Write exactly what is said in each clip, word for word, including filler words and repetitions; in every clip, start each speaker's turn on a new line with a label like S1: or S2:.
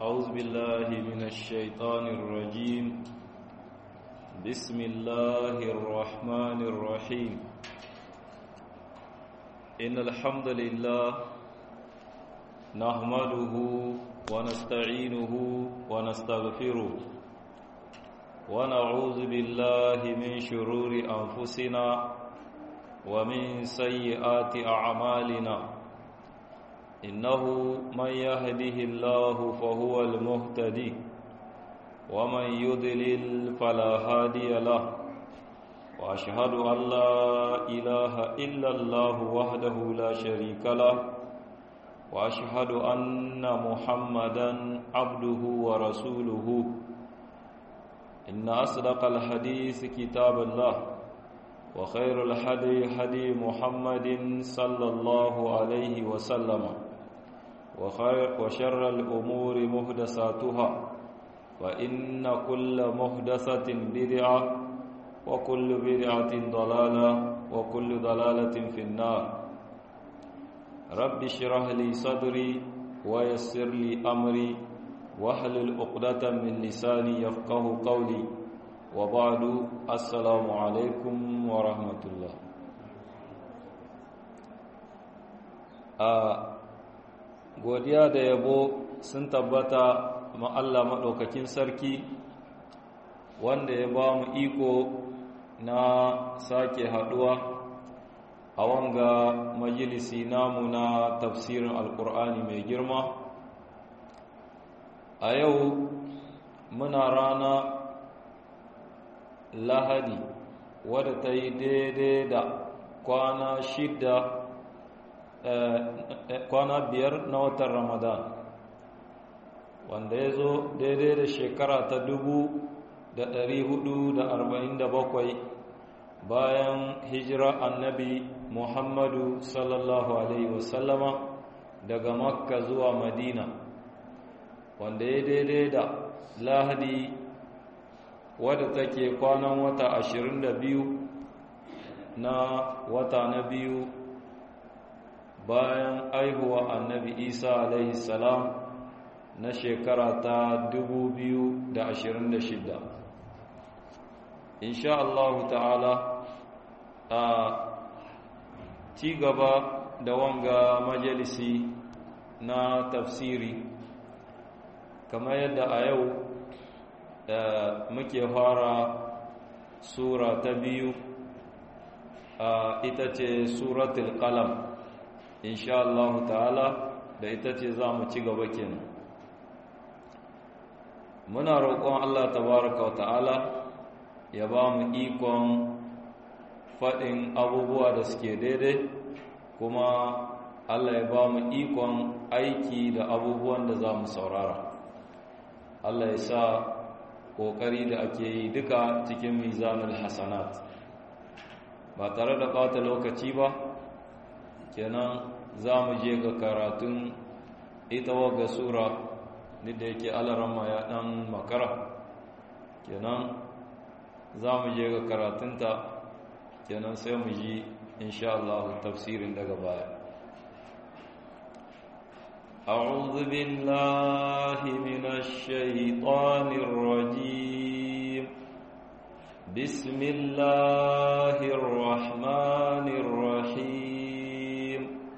S1: أعوذ بالله من الشيطان الرجيم بسم الله الرحمن الرحيم إن الحمد لله نحمده ونستعينه ونستغفره ونعوذ بالله من شرور أنفسنا ومن سيئات أعمالنا إنه من يهده الله فهو المهتدي ومن يضلل فلا هادي له وأشهد أن لا إله إلا الله وحده لا شريك له وأشهد أن محمدا عبده ورسوله إن أصدق الحديث كتاب الله وخير الحدي حدي محمد صلى الله عليه وسلم وشر الأمور محدثاتها فإن كل محدثة بدعة وكل بدعة ضلالة وكل ضلالة في النار رب اشرح لي صدري ويسر لي أمري واحلل عقدة من لساني يفقه قولي وبعد السلام عليكم ورحمة الله آه godiya da yabo sun tabbata ma Allah maɗaukakin sarki wanda ya ba mu iko na sake haɗuwa a wanga majalisi namu na tafsirin alƙur'ani mai girma a yau muna rana lahadi wadda ta yi daidai da kwana shida kwana biyar na watan ramadan wanda ya zo daidai da shekara ta dubu da ɗari hudu da arba'in da bakwai bayan hijira annabi muhammadu sallallahu alaihi wasallama daga makka zuwa madina wanda ya daidai da lahadi wadda take kwanan wata ashirin da biyu na wata na biyu bayan aihuwa annabi isa alaihi salam na shekara ta dubu biyu da ashirin da shida insha Allah ta'ala a ci gaba da wanga majalisi na tafsiri kamar yadda a yau muke fara sura ta biyu ita ce suratul qalam insha Allah ta'ala da ita ce za mu ci gaba kenan muna roƙon Allah tabaraka wa ta'ala ya ba mu ikon faɗin abubuwa da suke daidai kuma Allah ya ba mu ikon aiki da abubuwan da za mu saurara Allah ya sa ƙoƙari da ake yi duka cikin mizanul hasanat ba tare da ɓata lokaci ba kenan za mu je ga karatun ita waga sura da yake alarama ya dan makara kenan za mu je ga karatunta kenan sai mu ji insha Allah tafsirin daga baya أعوذ بالله من الشيطان الرجيم بسم الله الرحمن الرحيم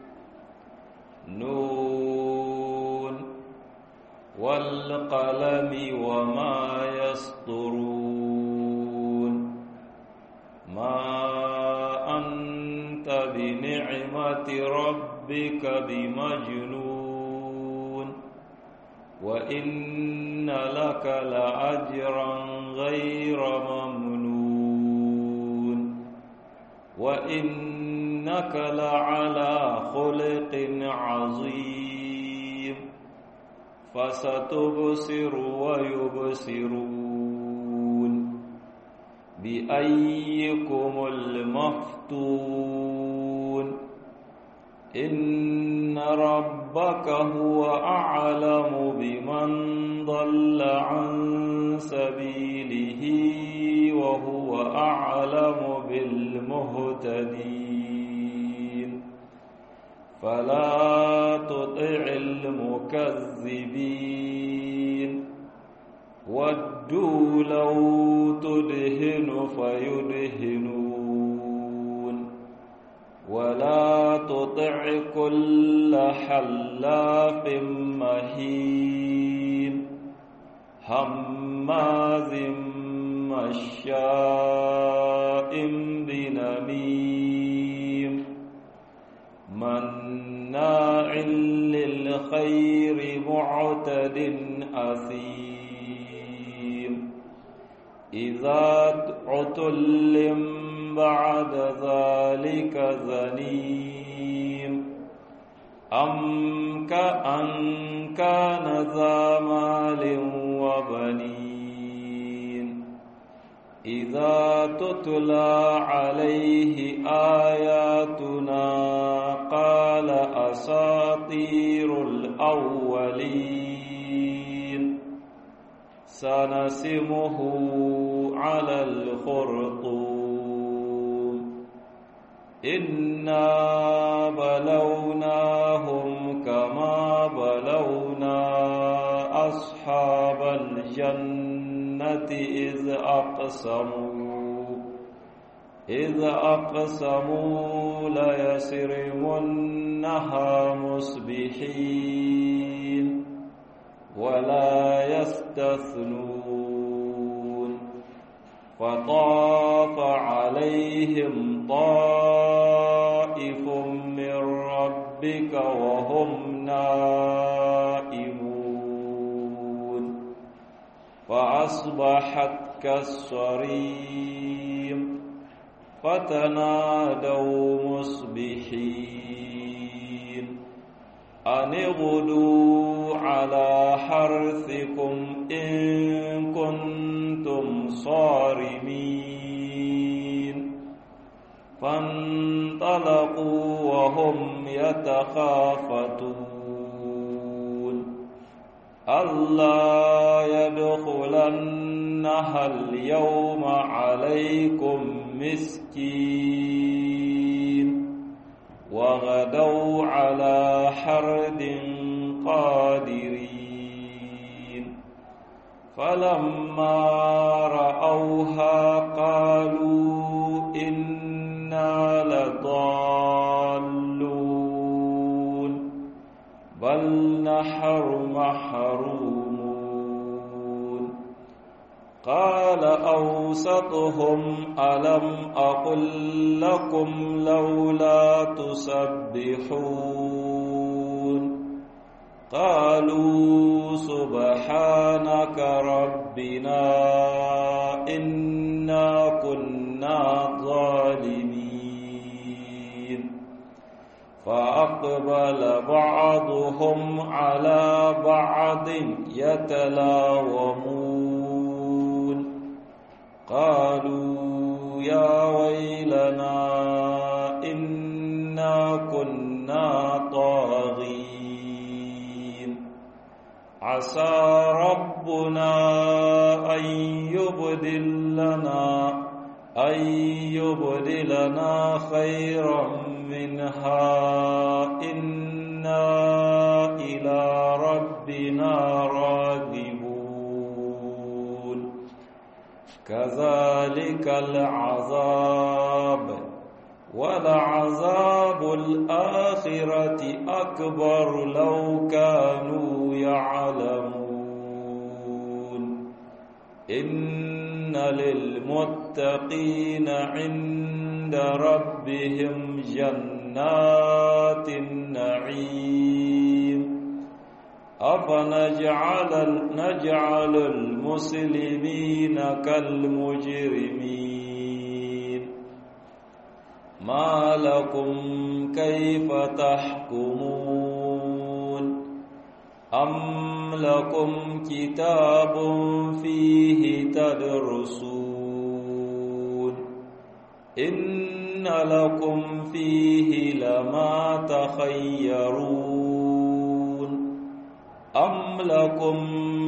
S1: نون والقلم وما يسطرون ما أنت بنعمة ربك بمجنون وإن لك لأجرا غير ممنون وإنك لعلى خلق عظيم فستبصر ويبصرون بأيكم المفتون إن ربك هو أعلم بمن ضل عن سبيله وهو أعلم بالمهتدين فلا تطع المكذبين ودوا لو تدهن فيدهنون ولا تطع كل حلاف مهين هماز مشاء بنميم مناع للخير معتد أثيم إذا عتل بعد ذلك زنيم أم كأن كان ذا مال وبنين إذا تتلى عليه آياتنا قال أساطير الأولين سنسمه على الخرطوم إنا بلوناهم كما بلونا أصحاب الجنة إذ أقسموا إذ أقسموا ليصرمنها مصبحين ولا يستثنون فطاف عليهم طائف من ربك وهم نائمون فأصبحت كالصريم فتنادوا مصبحين أن اغدوا على حرثكم إن كنتم صارمين فانطلقوا وهم يتخافتون ألا يدخلنها اليوم عليكم مسكين وغدوا على حرد قادرين فلما رأوها قالوا إنا لضالون بل نحن محرومون قال أوسطهم ألم أقل لكم لولا تسبحون قالوا سبحانك ربنا إنا كنا ظالمين فأقبل بعضهم على بعض يتلاومون قالوا يا ويلنا إنا كنا طاغين عسى ربنا أن يبدلنا أن يبدلنا خيرا منها إنا إلى ربنا راغبون كذلك العذاب ولعذاب الآخرة أكبر لو كانوا يعلمون إن للمتقين عند ربهم جنات النعيم أفنجعل نجعل المسلمين كالمجرمين ما لكم كيف تحكمون أم لكم كتاب فيه تدرسون إن لكم فيه لما تخيرون أم لكم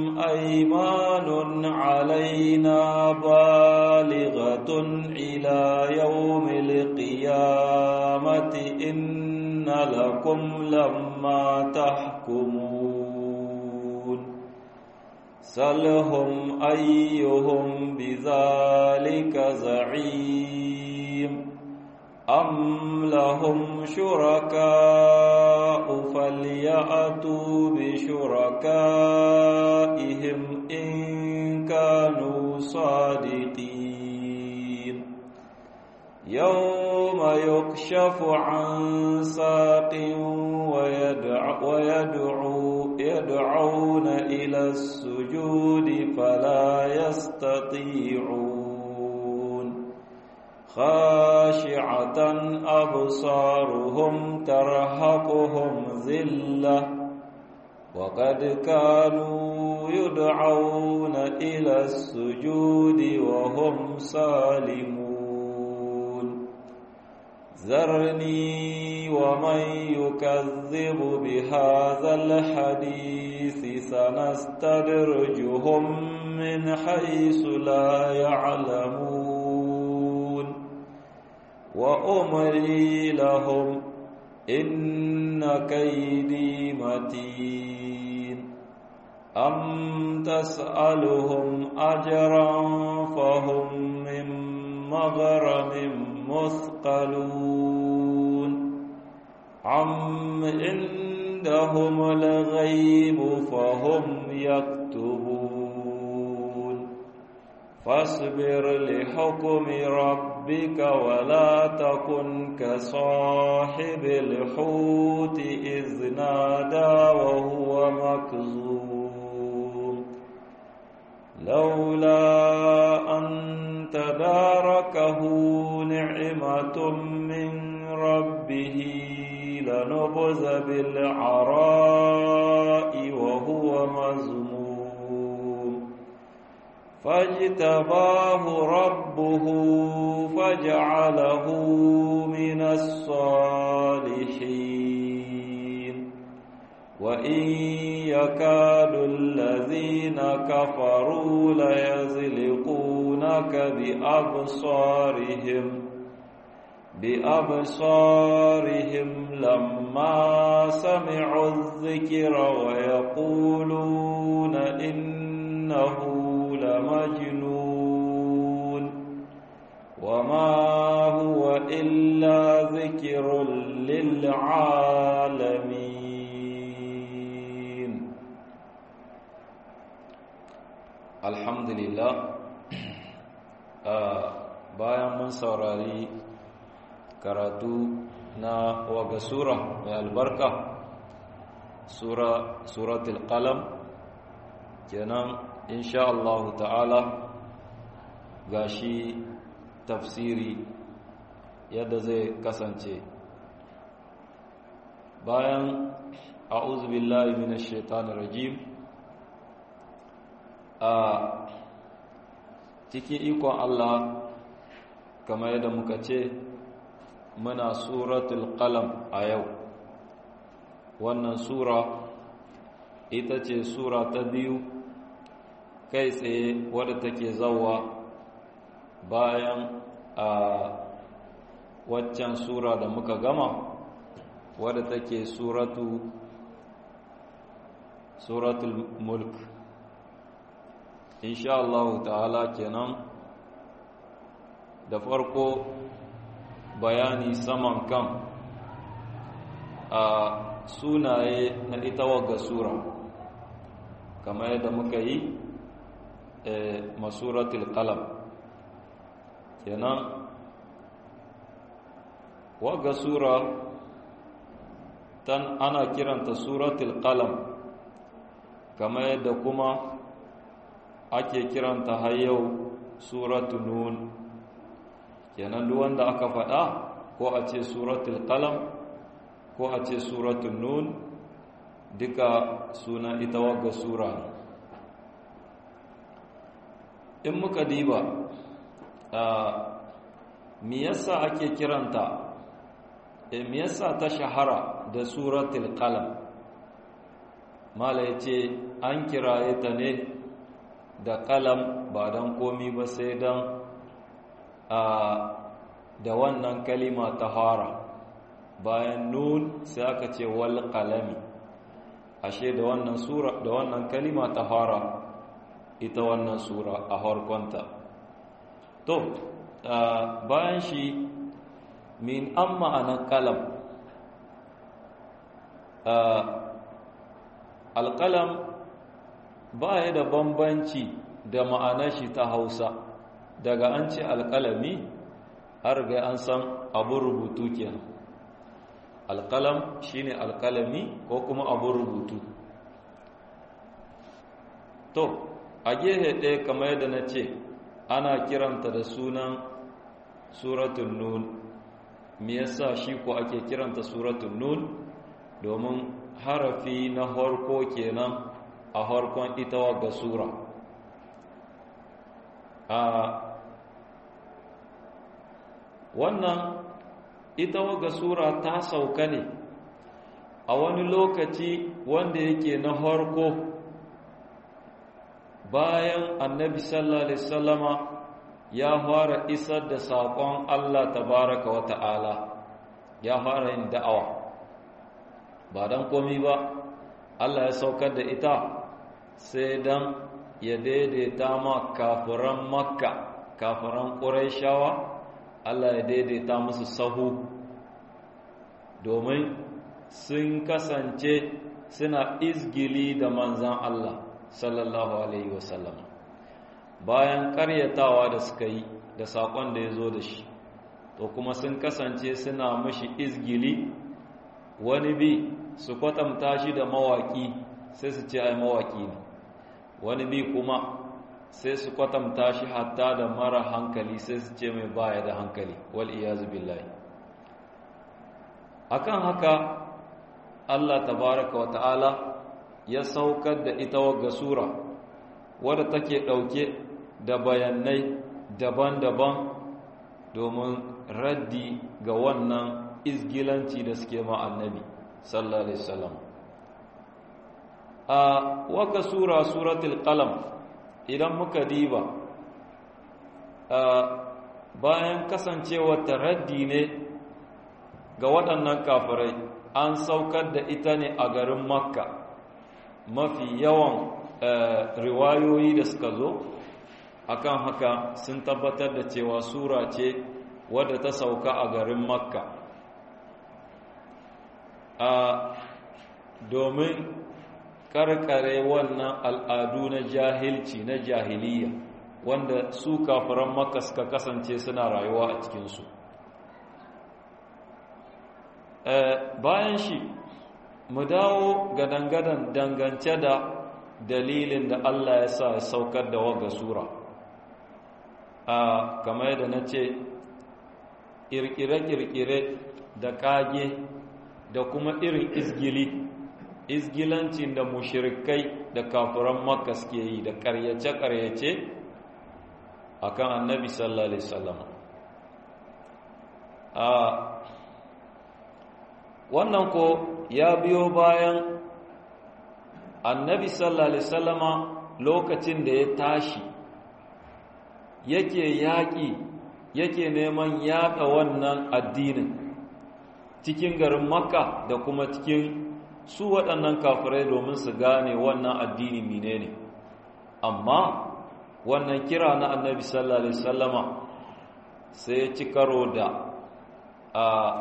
S1: أيمان علينا بالغة إلى يوم القيامة إن لكم لما تحكمون سلهم أيهم بذلك زعيم أم لهم شركاء فليأتوا بشركائهم إن كانوا صادقين يوم يكشف عن ساق ويدعو ويدعو يدعون إلى السجود فلا يستطيعون خاشعة أبصارهم ترهقهم ذلة وقد كانوا يدعون إلى السجود وهم سالمون ذرني ومن يكذب بهذا الحديث سنستدرجهم من حيث لا يعلمون وأملي لهم إن كيدي متين أم تسألهم أجرا فهم من مغرم مثقلون عم عندهم الغيب فهم يكتبون فاصبر لحكم ربك ولا تكن كصاحب الحوت إذ نادى وهو مكظوم لولا أن تداركه نعمة من ربه لنبذ بالعراء وهو مذموم فاجتباه ربه فجعله من الصالحين وإن يكاد الذين كفروا ليزلقونك بأبصارهم بأبصارهم لما سمعوا الذكر ويقولون إنه لمجنون وما هو إلا ذكر للعالمين. الحمد لله. bayan mun saurari karatu na waga sura mai albarka, sura suratul qalam kenan, insha Allah ta'ala gashi tafsiri yadda zai kasance. Bayan a'udhu billahi minash shaitanir rajim, a cikin ikon Allah kamar yadda muka ce muna suratul qalam a yau. Wannan sura ita ce sura ta biyu kai tsaye wadda take zawa bayan a waccan sura da muka gama wadda take suratu suratul mulk. insha Allah ta'ala kenan da farko bayani saman kan a sunaye na ita wagga sura kamar yadda muka yi masuratul qalam kenan. Wagga sura tan ana kiranta suratul qalam kamar yadda kuma ake kiranta har yau suratul nun. Kenan duk wanda aka faɗa ko a ce suratul qalam ko a ce suratul nun duka suna ita wagga sura. In muka diba me yasa ake kiranta, me yasa ta shahara da suratul qalam? Mala yace an kiraye ta ne da qalam ba dan komi ba sai dan a da wannan kalima ta fara bayan nun sai aka ce wal qalami. Ashe da wannan sura da wannan kalima ta fara ita wannan sura a harkonta. To bayan shi min an ma'anar kalam, alƙalam ba ya da bambanci da ma'anar shi ta hausa. Daga an ce alƙalami har ga an san abun rubutu kenan. Alƙalam shine alƙalami ko kuma abun rubutu. To a gehe ɗaya kamar yadda na ce ana kiranta da sunan suratul nun. Me yasa shi ko ake kiranta suratul nun? Domin harafi na harko kenan a harkon ita wagga sura. A wannan ita wagga sura ta sauka ne a wani lokaci wanda yake na harko bayan annabi sallallahu alaihi wasallama ya fara isar da saƙon Allah tabaraka wa ta'ala, ya fara yin da'awa. Ba don komi ba Allah ya saukar da ita sai don ya daidaita ma kafiran makka, kafiran ƙuraishawa, Allah ya daidaita musu sahu, domin sun kasance suna izgili da manzan Allah sallallahu alaihi wasallam. Bayan ƙaryatawa da suka yi da saƙon da ya zo da shi, to kuma sun kasance suna mashi izgili. Wani bi su kwatanta shi da mawaƙi sai su ce ai mawaƙi ne, wani bi kuma sai su kwatanta shi hatta da mara hankali sai su ce mai baya da hankali, wal iyazu billahi. Akan haka Allah tabaraka wa ta'ala ya saukar da ita wagga sura wadda take ɗauke da bayanai daban-daban domin raddi ga wannan izgilanci da suke ma annabi sallallahu alaihi wasallam. A wagga sura suratul qalam idan muka diba bayan kasancewa ta raddi ne ga waɗannan kafirai, an saukar da ita ne a garin makka. Mafi yawan riwayoyi da suka zo akan haka sun tabbatar da cewa sura ce wadda ta sauka a garin makka, a domin karkare wannan al'adu na jahilci na jahiliya wanda su kafiran makka suka kasance suna rayuwa a cikinsu. Bayan shi mu dawo gadangadan dangance da dalilin da Allah ya sa ya saukar da waga sura. A kamar yadda na ce, ƙirƙire-ƙirƙire da ƙage da kuma irin izgili, izgilancin da mushirikai da kafiran makka suke yi da ƙaryace-ƙaryace a kan annabi sallallahu alaihi wasallam. A wannan ko ya biyo bayan annabi sallallahu alaihi wasallama lokacin da ya tashi yake yaƙi yake neman yaɗa wannan addinin cikin garin makka da kuma cikin su waɗannan kafirai domin su gane wannan addini menene. Amma wannan kira na annabi sallallahu alaihi wasallama sai ya ci karo da a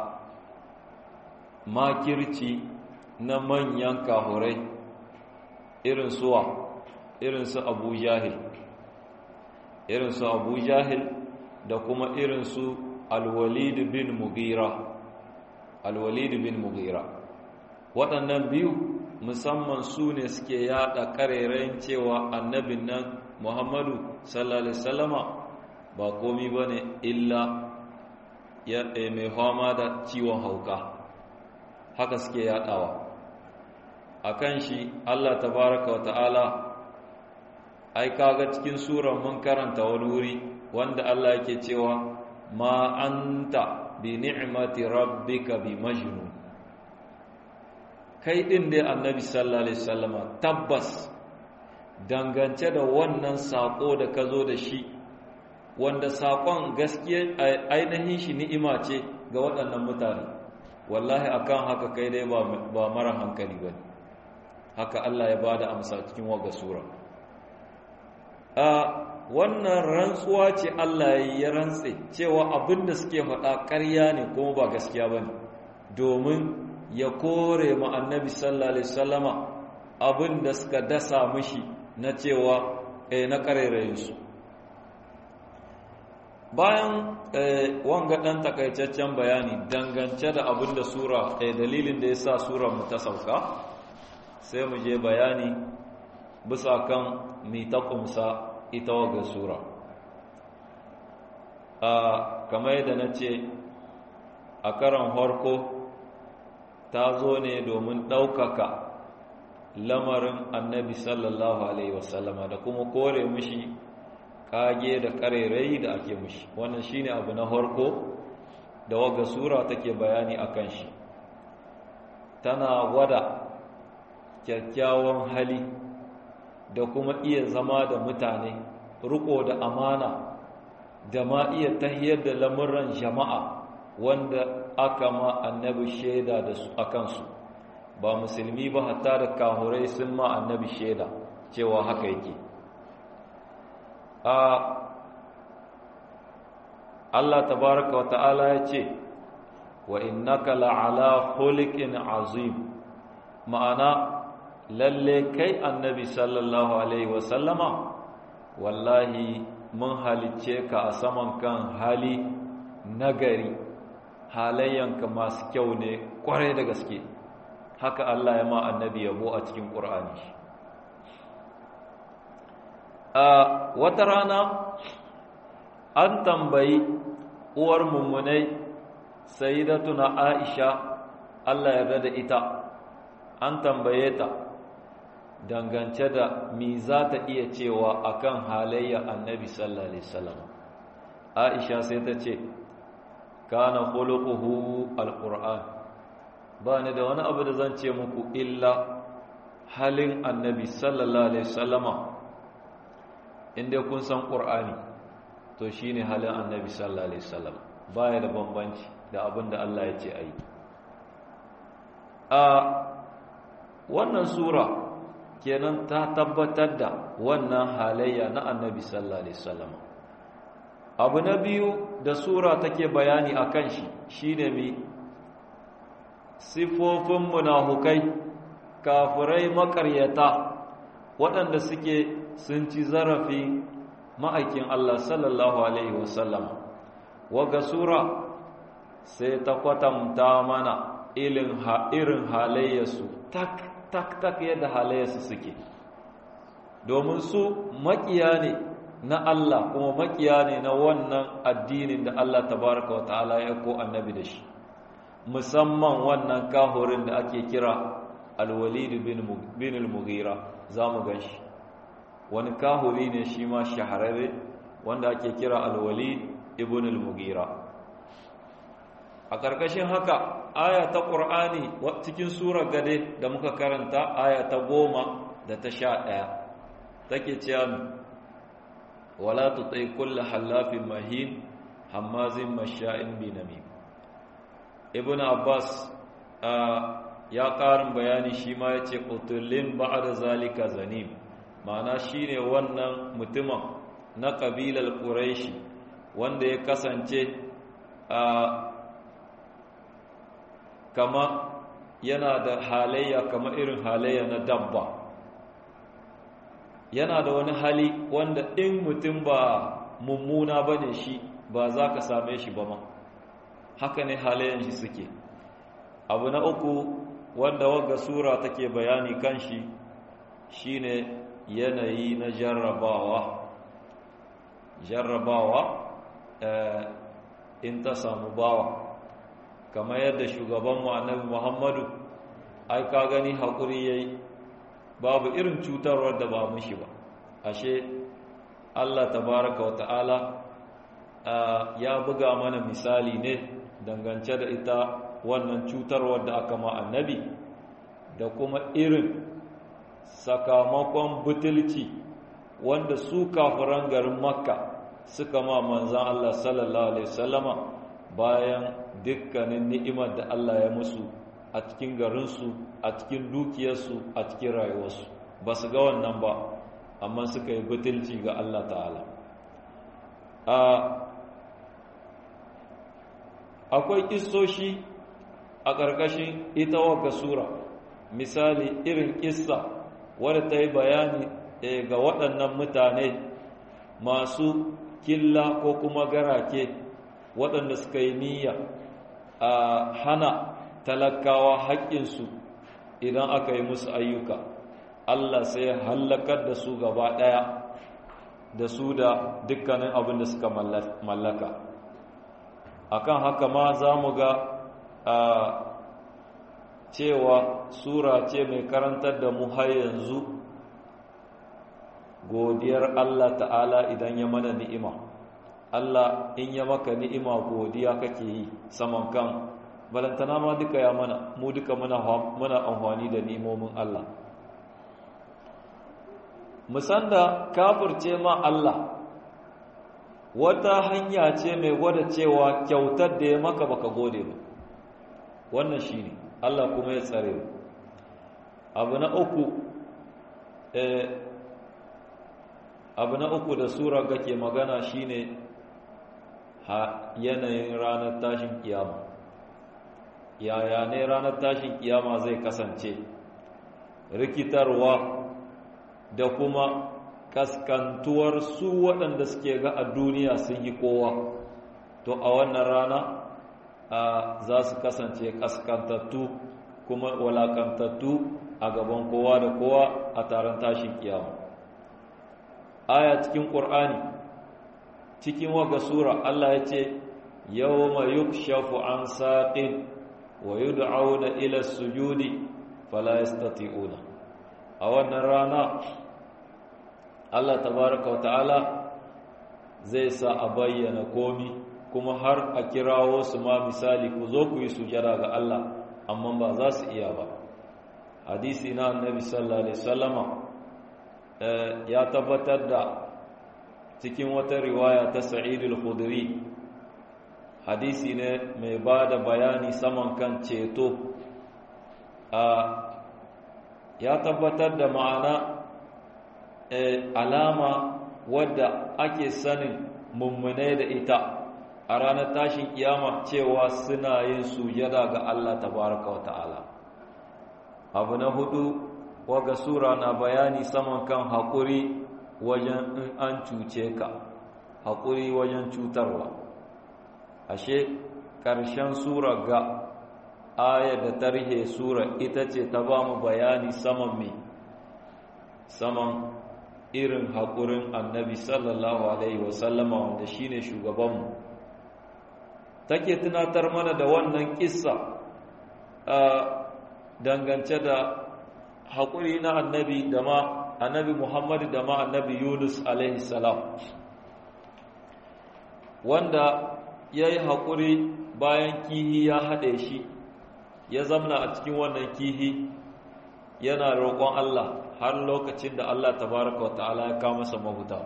S1: makirci na manyan kafirai irin suwa irin su Abu Jahil irin su Abu Jahil da kuma irin su Al-Walid bin Mughira Al-Walid bin Mughira waɗannan biyu musamman su ne suke yada karerayin cewa annabin nan Muhammadu sallallahu alaihi wasallama ba komai bane illa ya mai fama da ciwon hauka. Haka suke yadawa akan shi. Allah tabaraka wa ta'ala ai kaga cikin surar mun karanta wani wuri wanda Allah yake cewa ma anta bi ni'mati rabbika bi majnun. Kai din dai annabi sallallahu alaihi wasallama tabbas dangance da wannan sako da ka zo da shi, wanda sakon gaskiya ainihin shi ni'ima ce ga waɗannan mutane, wallahi akan haka kai dai ba, ba mara hankali ba. Haka Allah ya bada amsa cikin waga sura. a wannan rantsuwa ce Allah ya rantse cewa abinda suke faɗa ƙarya ne kuma ba gaskiya bane domin ya kore mu annabi sallallahu alaihi wasallama abinda suka dasa mishi na cewa eh na karerayin su bayan wanga dan takaitaccen bayani dangance da abinda sura eh dalilin da yasa sura mu ta sauka sai mu je bayani bisa kan mi ta kumsa ita waga sura a kamar yadda na ce a karan harko ta zo ne domin ɗaukaka lamarin annabi sallallahu alaihi wasallama da kuma kore mushi kage da karerai da ake mushi wannan shine abu na harko da waga sura take bayani akan shi tana gwada kyakkyawan hali da kuma iya zama da mutane riko da amana da ma iya tahiyar da lamuran jama'a wanda aka ma annabi shaida da su akan su ba musulmi ba hatta da kahurai sun ma annabi shaida cewa haka yake a Allah tabaraka wa ta'ala ya ce wa innaka la'ala khuliqin azim ma'ana lalle kai annabi sallallahu alaihi wasallama wallahi mun halicce ka a saman kan hali nagari halayyanka masu kyau ne kwarai da gaske haka Allah ya ma annabi yabo a cikin Qur'ani a wata rana an tambayi uwar mummunai sayyidatuna Aisha Allah ya yarda da ita an tambaye ta dangance da mi za ta iya cewa akan halayya annabi sallallahu alaihi wasallam Aisha sai ta ce kana khuluquhu alquran ba ni da wani abu da zan ce muku illa halin annabi sallallahu alaihi wasallama inda kun san qur'ani to shine halin annabi sallallahu alaihi wasallam baya da bambanci da abin da Allah ya ce ayi a wannan sura kenan ta tabbatar da wannan halayya na annabi sallallahu alaihi wasallam abu na biyu da sura take bayani akan shi shine mi sifofin munafukai kafirai makaryata waɗanda suke sun ci zarafi ma'aikin Allah sallallahu alaihi wasallam waga sura sai ta kwatanta mana irin halayyarsu tak tak tak yadda halayyarsu suke domin su makiya ne na Allah kuma makiya ne na wannan addinin da Allah tabaraka wa ta'ala ya ko annabi da shi musamman wannan kahurin da ake kira al-Walid bin al-Mughira zamu ganshi wani kahuri ne shi ma shahararre wanda ake kira al-Walid ibn al-Mughira a karkashin haka aya ta Qur'ani cikin sura gade da muka karanta aya ta goma da ta sha ɗaya take cewa wala tuti kullu halafin mahin hammazin masha'in binamim ibn Abbas ya ƙarin bayani shi ma yace qutullin ba'da zalika zanim ma'ana shine wannan mutumin na kabilar Quraishi wanda ya kasance a kama yana da halayya kama irin halayya na dabba yana da wani hali wanda in mutum ba mummuna bane shi ba za ka same shi ba ma haka ne halayen shi suke abu na uku wanda wagga sura take bayani kan shi shine yanayi na jarrabawa jarrabawa in ta samu bawa kamar yadda shugabanmu annabi Muhammadu ai ka gani hakuri yayi babu irin cutarwar da ba mushi ba ashe Allah tabaraka wa ta'ala ya buga mana misali ne dangance da ita wannan cutarwar da aka ma annabi da kuma irin sakamakon butulci wanda su kafiran garin Makka suka ma manzon Allah sallallahu alaihi wasallama bayan dukkanin ni'imar da Allah ya musu a cikin garinsu a cikin dukiyarsu a cikin rayuwarsu ba su ga wannan ba amma suka yi butulci ga Allah ta'ala. Akwai kissoshi a ƙarƙashin ita wagga sura, misali irin kissa wadda ta yi bayani ga waɗannan mutane masu killa ko kuma garake waɗanda suka yi niyya a hana talakawa haƙƙinsu idan aka yi musu ayyuka. Allah sai ya hallakar da su gaba ɗaya da su da dukkanin abin da suka mallaka. Akan haka ma za mu ga cewa sura ce mai karantar da mu har yanzu godiyar Allah ta'ala idan ya mana ni'ima. Allah in ya maka ni'ima godiya kake yi saman kan balantana ma duka ya mana, mu duka muna amfani da ni'imomin Allah. Musanda kafirce ma Allah wata hanya ce mai gwada cewa kyautar da ya maka baka gode ba. Wannan shine Allah kuma ya tsare mu. Abu na uku eh abu na uku da sura gake magana shine ha yanayin ranar tashin kiyama. Yaya ne ranar tashin kiyama zai kasance? Rikitarwa da kuma kaskantuwar su waɗanda suke ga a duniya sun yi kowa, to a wannan rana za su kasance kaskantattu kuma walakantattu a gaban kowa da kowa a taron tashin kiyama. Aya cikin ƙur'ani cikin waga sura Allah ya ce yawma yukshafu an saqin wa yud'auna ila sujudi fala yastati'una. A wannan rana Allah tabaraka wa ta'ala zai sa a bayyana komi kuma har a kirawo su ma misali ku zo ku yi sujada ga Allah amma ba za su iya ba. Hadisi na annabi sallallahu alaihi wasallama ya tabbatar da cikin wata riwaya ta Sa'id al-Khudri, hadisi ne mai ba da bayani saman kan ceto. Ya tabbatar da ma'ana alama wadda ake sanin mummunai da ita a ranar tashin kiyama cewa suna yin sujada ga Allah tabaraka wa ta'ala. Abu na hudu, waga sura na bayani saman kan haƙuri wajen in an cuce ka, haƙuri wajen cutarwa. Ashe ƙarshen sura ga aya da tarhe sura ita ce ta ba mu bayani saman me saman irin haƙurin annabi sallallahu alaihi wasallama wanda shine shugabanmu. Take tunatar mana da wannan kissa dangance da haƙuri na annabi da ma annabi Muhammad da ma annabi Yunus alaihi salam, wanda ya yi haƙuri bayan kihi ya haɗe shi, ya zamna a cikin wannan kihi yana roƙon Allah har lokacin da Allah tabaraka wa ta'ala ya kawo masa mahuta.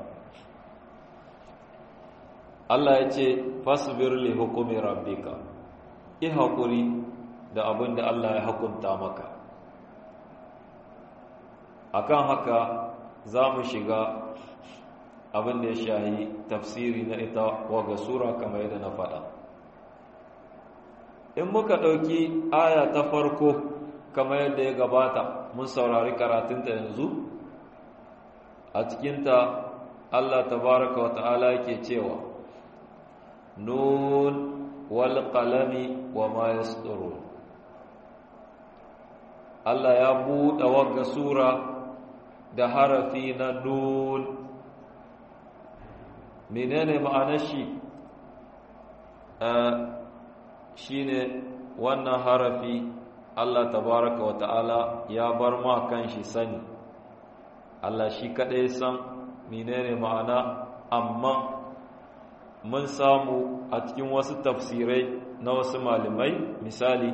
S1: Allah ya ce fasbir li hukumi rabbika, yi haƙuri da abin da Allah ya hukunta maka. Akan haka za mu shiga abin da ya shahi tafsiri na ita waga sura kamar yadda na faɗa. In muka ɗauki aya ta farko kamar yadda ya gabata mun saurari karatunta yanzu, a cikinta Allah tabaraka wa ta'ala yake cewa nun wal qalami wa ma yasturun. Allah ya buɗe wagga sura da harafi na nun. Menene ma'anar shi? Shine wannan harafi Allah tabaraka wa ta'ala ya bar ma kan shi sani. Allah shi kaɗai san menene ma'ana, amma mun samu a cikin wasu tafsirai na wasu malamai, misali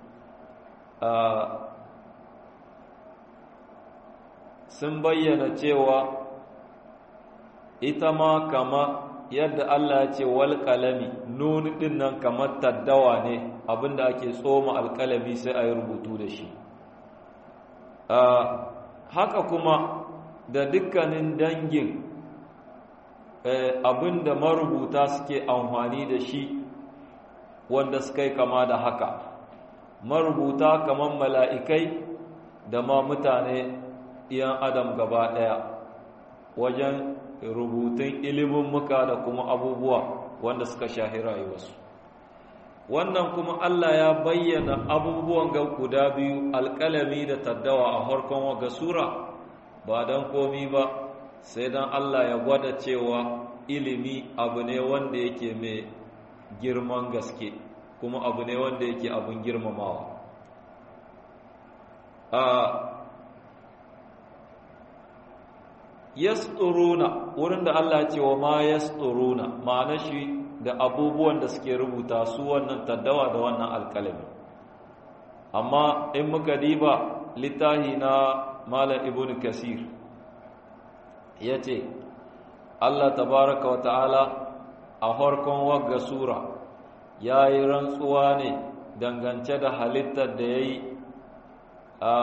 S1: sun bayyana cewa ita ma kama yadda Allah ya ce wal qalami, nun din nan kamar taddawa ne, abinda ake tsoma alkalami sai a yi rubutu da shi. Haka kuma da dukkanin dangin abin da marubuta suke amfani da shi wanda suka yi kama da haka, marubuta kamar mala'ikai da ma mutane iyan adam gaba ɗaya wajen rubutun ilimin muka da kuma abubuwa wanda suka shahi rayuwarsu. Wannan kuma Allah ya bayyana abubuwan ga guda biyu, alƙalami da taddawa, a harkon waga sura ba don komi ba sai don Allah ya gwada cewa ilimi abu ne wanda yake mai girman gaske, kuma abu ne wanda yake abin girmamawa. a yasturuna, wurin da Allah ce wa ma yasturuna, ma'ana shi da abubuwan da suke rubuta su wannan taddawa da wannan alkalami. Amma in muka diba littahi na Malam Ibn Kasir ya ce Allah tabaraka wa ta'ala a harkon wagga sura ya yi rantsuwa ne dangance da halittar da ya yi a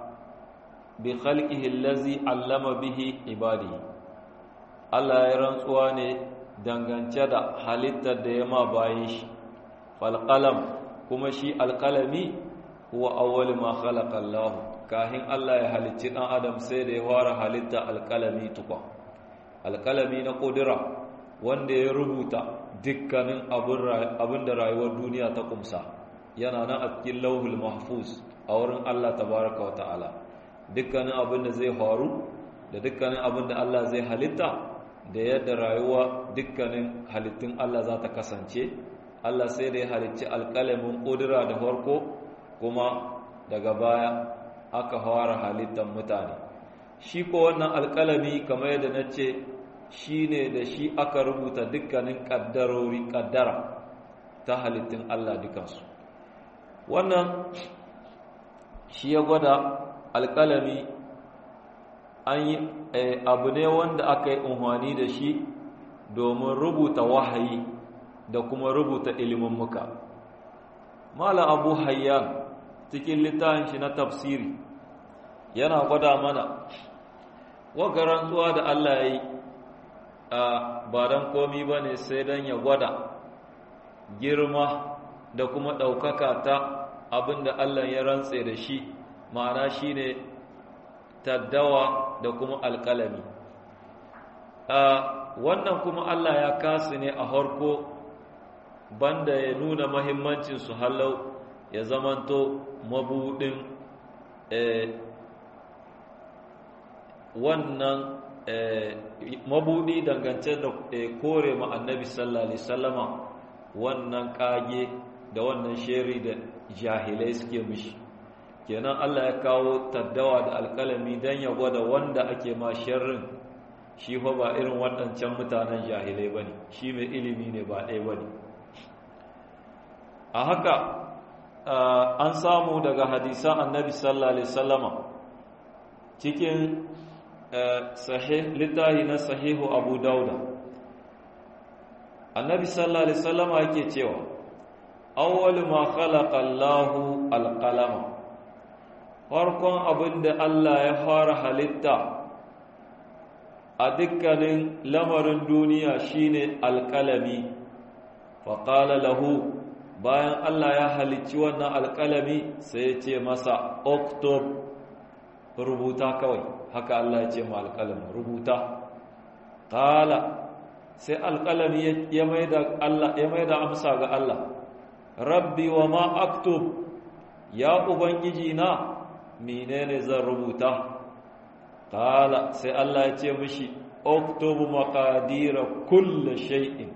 S1: bi khalqihi allazi allama bihi ibadihi. Allah ya yi rantsuwa ne dangance da halittar da ya ma bayin shi, falqalam, kuma shi alqalami huwa awwal ma khalaqa Allah. Kahin Allah ya halicci dan adam sai da ya fara halitta alqalami tukwa, alqalami na kudura wanda ya rubuta dukkanin abin da rayuwar duniya ta kumsa, yana nan a cikin lauhul mahfuz a wurin Allah tabaraka wa ta'ala. Dukkanin abin da zai faru da dukkanin abin da Allah zai halitta da yadda rayuwa dukkanin halittun Allah za ta kasance, Allah sai da ya halicci alƙalamin ƙudura da farko, kuma daga baya aka fara halittar mutane. Shi ko wannan alƙalami kamar yadda na ce shi ne da shi aka rubuta dukkanin ƙaddarori ƙaddara ta halittun Allah dukansu. Wannan shi ya gwada alƙalami an yi abu ne wanda aka yi unhwani da shi domin rubuta wahayi da kuma rubuta ilimin muka. Mala Abu Hayyan cikin littafin shi na tafsiri yana gwada mana wagga rantsuwa da Allah ya yi ba don komi ba ne sai don ya gwada girma da kuma ɗaukaka ta abin da Allah ya rantse da shi, ma'ana shi ne taddawa da kuma alƙalami. Wannan kuma Allah ya kasu ne a harko banda ya nuna mahimmancin su halau ya zamanto mabudin wannan mabudi dangance da kore ma annabi sallallahu alaihi wasallama wannan kage da wannan sheri da jahilai suke mishi. Kenan Allah ya kawo taddawa da alƙalami don ya gwada wanda ake ma sharrin shi fa ba irin waɗancan mutanen jahilai bane, shi mai ilimi ne ba ɗaya bane. A haka an samu daga hadisan annabi sallallahu alaihi wasallama cikin sahih littahi na sahihu Abu Dauda, annabi sallallahu alaihi wasallama yake cewa awwalu ma khalaqa Allahu alqalama, farkon abinda Allah ya fara halitta a dukkanin lamarin duniya shine alqalami. Fa qala lahu, bayan Allah ya halicci wannan alqalami sai ya ce masa uktub, rubuta kawai. Haka Allah ya ce ma alqalam rubuta. Qala, sai alqalami ya maida Allah ya maida amsa ga Allah, rabbi wa ma aktub, ya ubangiji na menene zan rubuta? Qala, sai Allah ya ce mishi uktubu maqadira kulli shay'in,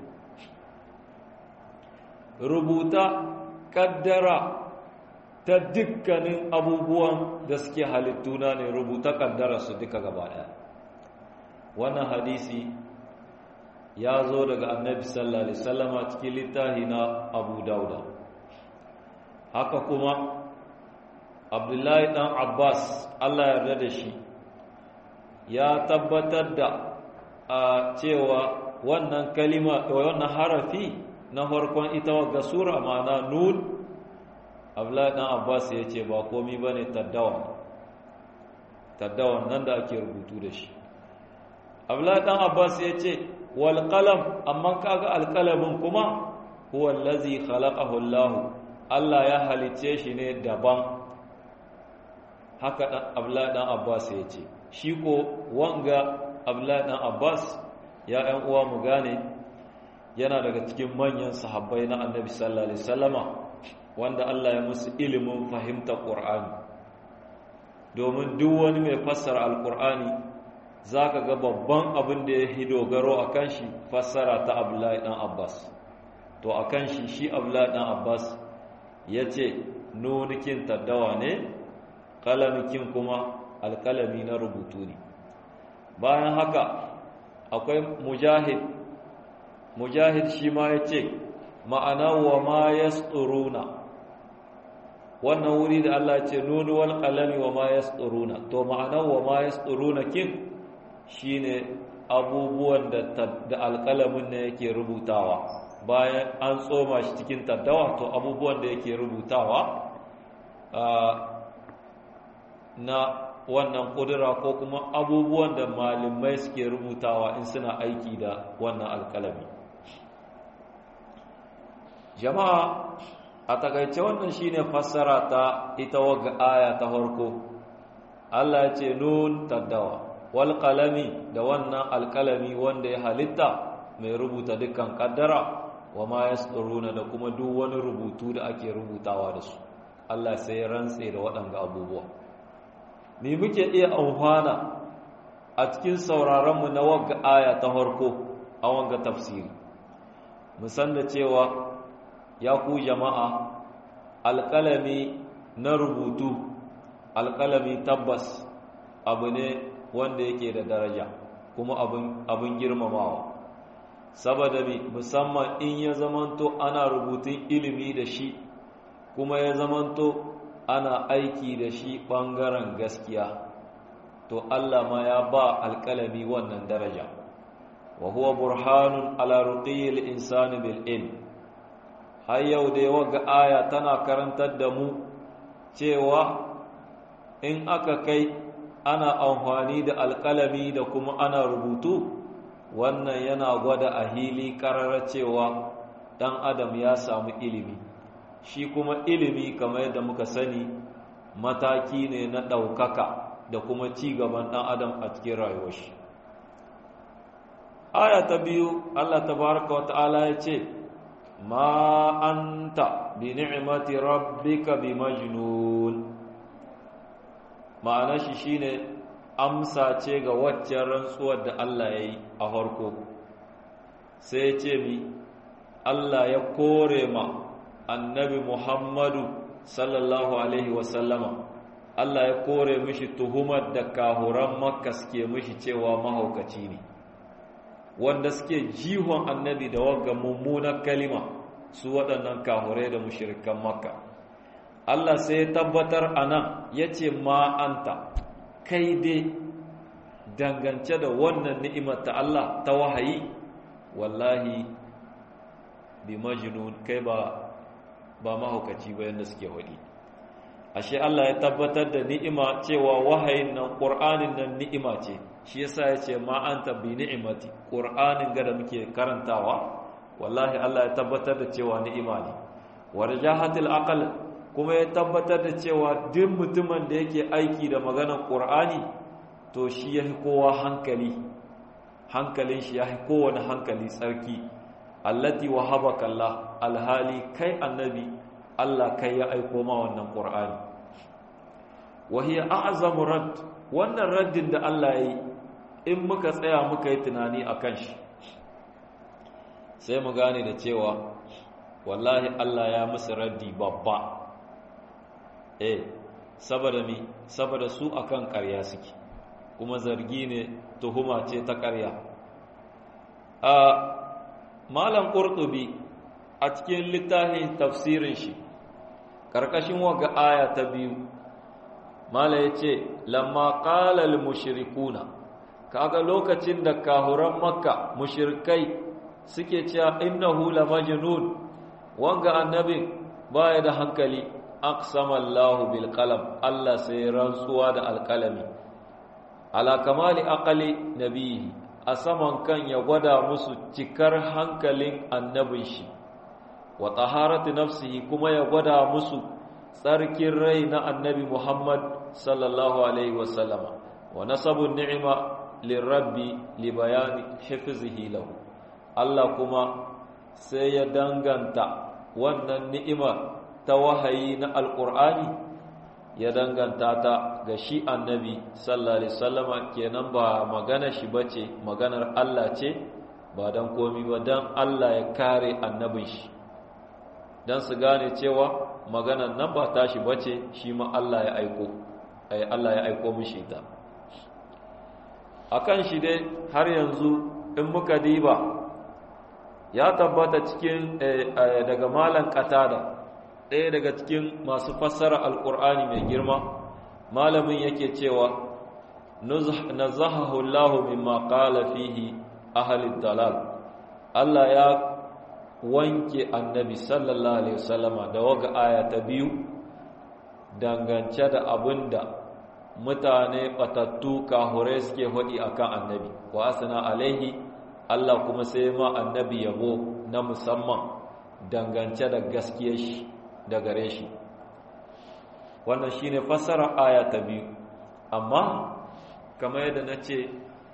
S1: rubuta kaddara ta dukkanin abubuwan da suke halittuna ne, rubuta kaddara su duka gaba ɗaya. Wannan hadisi ya zo daga annabi sallallahu alaihi wasallama cikin littafi na Abu Dauda. Haka kuma Abdullahi dan Abbas, Allah ya yarda da shi, ya tabbatar da a cewa wannan kalima wannan harafi na farkon ita wagga sura ma'ana nun, Abdullahi dan Abbas ya ce ba komai bane taddawa taddawan nan da ake rubutu da shi. Abdullahi dan Abbas ya ce wal qalam, amma kaga alqalamin kuma huwa allazi khalaqahu Allah, Allah ya halice shi ne daban. Haka dan Abdullahi dan Abbas ya ce. Shi ko wanga Abdullahi dan Abbas, ya ƴan uwa mu gane, yana daga cikin manyan sahabbai na Annabi sallallahu alaihi wasallama wanda Allah ya musu ilimin fahimtar Qur'ani. Domin duk wani mai fassara Al-Qur'ani zaka ga babban abin da ya dogaro akan shi fassara ta Abdullahi dan Abbas. To akan shi shi Abdullahi dan Abbas yace nunikin taddawa ne, qalamikin kuma alkalami na rubutu ne. Bayan haka akwai Mujahid. Mujahid shi ma yace ma'ana wa ma yasturuna, wannan wuri da Allah ya ce nunu wal qalami wa ma yasturuna, to ma'ana wa ma yasturuna kin shine abubuwan da da alqalamin ne yake rubutawa bayan an tsoma shi cikin taddawa, to abubuwan da yake rubutawa na wannan kudura ko kuma abubuwan da malamai suke rubutawa in suna aiki da wannan alkalami. Jama'a, a takaice wannan shine fassara ta ita waga aya ta farko. Allah ya ce nun taddawa wal qalami, da wannan alkalami wanda ya halitta mai rubuta dukkan kaddara, wa ma yasturuna, da kuma duk wani rubutu da ake rubutawa da su. Allah sai ya rantse da waɗanga abubuwa. Me muke iya amfana a cikin sauraronmu na waga aya ta farko a wanga tafsiri? Mu san da cewa ya ku jama'a, alƙalami na rubutu, alƙalami tabbas abu ne wanda yake da daraja kuma abin girmamawa. Saboda mi, musamman in ya zamanto ana rubutun ilimi da shi, kuma ya zamanto ana aiki da shi ɓangaren gaskiya, to Allah ma ya ba alƙalami wannan daraja. Wa huwa burhanun ala ruqiyil insani bil ilm. Har yau da yawa ga aya tana karantar da mu cewa in aka kai ana amfani da alƙalami da kuma ana rubutu, wannan yana gwada a hili ƙarara cewa ɗan adam ya samu ilimi. Shi kuma ilimi kamar yadda muka sani mataki ne na ɗaukaka da kuma ci gaban ɗan adam a cikin rayuwar shi. Aya ta biyu, Allah tabaraka wa ta'ala ya ce ma anta bi ni'mati rabbika bi majnun. Ma'ana shi shine amsa ce ga waccan rantsuwar da Allah ya yi a farko. Sai ya ce mi, Allah ya kore ma annabi Muhammadu sallallahu alaihi wasallama, Allah ya kore mishi tuhumar da kahuran Makka suke mishi cewa mahaukaci ne, wanda suke jihon annabi da wagga mummunar kalima, su waɗannan kahurai da mushrikan Makka. Allah sai ya tabbatar anan yace ma anta, kai dai dangance da wannan ni'imar ta Allah ta wahayi, wallahi bi majnun, kai ba ba mahaukaci ba yanda suke wadi. Ashe Allah ya tabbatar da ni'ima cewa wahayin nan Qur'anin nan ni'ima ce. Shi yasa yace ma anta bi ni'imati, Qur'anin ga da muke karantawa wallahi Allah ya tabbatar da cewa ni'ima ne. Warjahatil aql, kuma ya tabbatar da cewa duk mutumin da yake aiki da maganar Qur'ani to shi yafi kowa hankali, hankalin shi yafi kowane hankali tsarki. Allati wahabaka Allah, alhali kai annabi Allah kai ya aiko ma wannan Qur'ani. Wa hiya a'zamu radd, wannan raddin da Allah yi in muka tsaya muka yi tunani akan shi sai mu gane da cewa wallahi Allah ya musu raddi babba. Eh, saboda mi, saboda su akan ƙarya suke, kuma zargi ne, tuhuma ce ta ƙarya. A Malam Qurtubi a cikin littafin tafsirin shi karkashin waga aya ta biyu, Mala yace lamma qala al mushrikuna, kaga lokacin da kahuran Makka mushrikai suke cewa innahu la majnun, wanga annabi baya da hankali, aqsama Allahu bil qalam, Allah sai rantsuwa da alqalami, ala kamali aqali nabihi a saman kan ya gwada musu cikar hankalin annabin shi wa taharati nafsihi kuma ya gwada musu tsarkin rai na annabi Muhammad sallallahu alaihi wasallama wa nasabun ni'ima lirabbi li bayani hifzihi lahu. Allah kuma sai ya danganta wannan ni'ima ta wahayi na alqur'ani ya danganta ta ga shi annabi sallallahu alaihi wasallama, kenan ba magana shi bace, maganar Allah ce, ba dan komi ba dan Allah ya kare annabin shi, dan su gane cewa maganar nan ba tashi bace, shi ma Allah ya aiko ai Allah ya aiko mishi ta. Akan shi dai har yanzu in muka diba ya tabbata cikin daga malan Qatada, ɗaya daga cikin masu fassara alƙur'ani mai girma, malamin yake cewa nazahahu Allahu mimma qala fihi ahli dalal. Allah ya wanke annabi sallallahu alaihi wasallama da waga aya ta biyu dangance da abinda mutane batattu kahure suke hodi akan annabi, wa asna alaihi. Allah kuma sai ma annabi yabo na musamman dangance da gaskiyar shi da gare shi. Wannan shine fassara aya ta biyu. Amma kamar yadda nace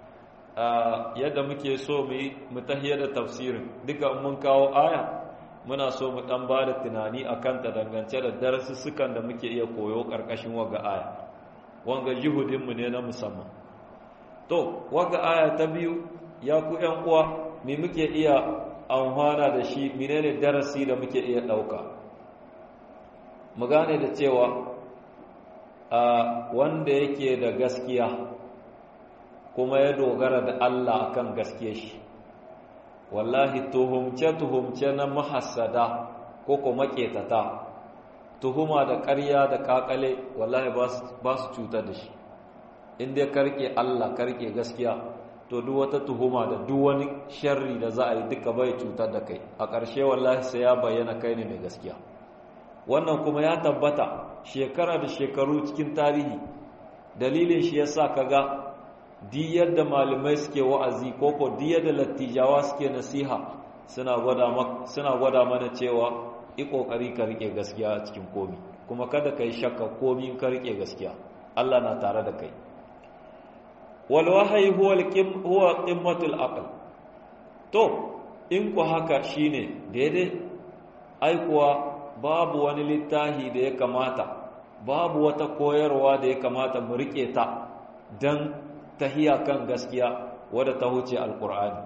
S1: yadda muke so mu mu tahiyar da tafsirin, duka mun kawo aya muna so mu dan bada tunani akan ta dangance da darussukan da muke iya koyo karkashin waga aya. Wanga juhudin mu ne na musamman. To, waga aya ta biyu ya ku ƴan uwa, me muke iya amfana da shi, menene darasi da muke iya dauka? Mu gane da cewa a wanda yake da gaskiya kuma ya dogara da Allah akan gaskiyar shi, wallahi tuhumce tuhumce na mahassada ko ko maketata, tuhuma da ƙarya da kakale, wallahi ba su cutar da shi. In dai karke Allah, karke gaskiya, to duk wata tuhuma da duk wani sharri da za a yi duka bai cutar da kai. A ƙarshe wallahi sai ya bayyana kai ne mai gaskiya. Wannan kuma ya tabbata shekara da shekaru cikin tarihi. Dalilin shi yasa kaga di yadda malamai suke wa'azi ko ko di yadda lattijawa suke nasiha, suna gwada suna gwada mana cewa i kokari ka rike gaskiya cikin komi, kuma kada kai shakka komi ka rike gaskiya, Allah na tare da kai. Wal wahyi huwa al-qim huwa qimmatul aql. To in ku haka shine daidai, ai kuwa babu wani littafi da ya kamata, babu wata koyarwa da ya kamata mu rike ta dan tahiya kan gaskiya wadda ta huce alqur'ani,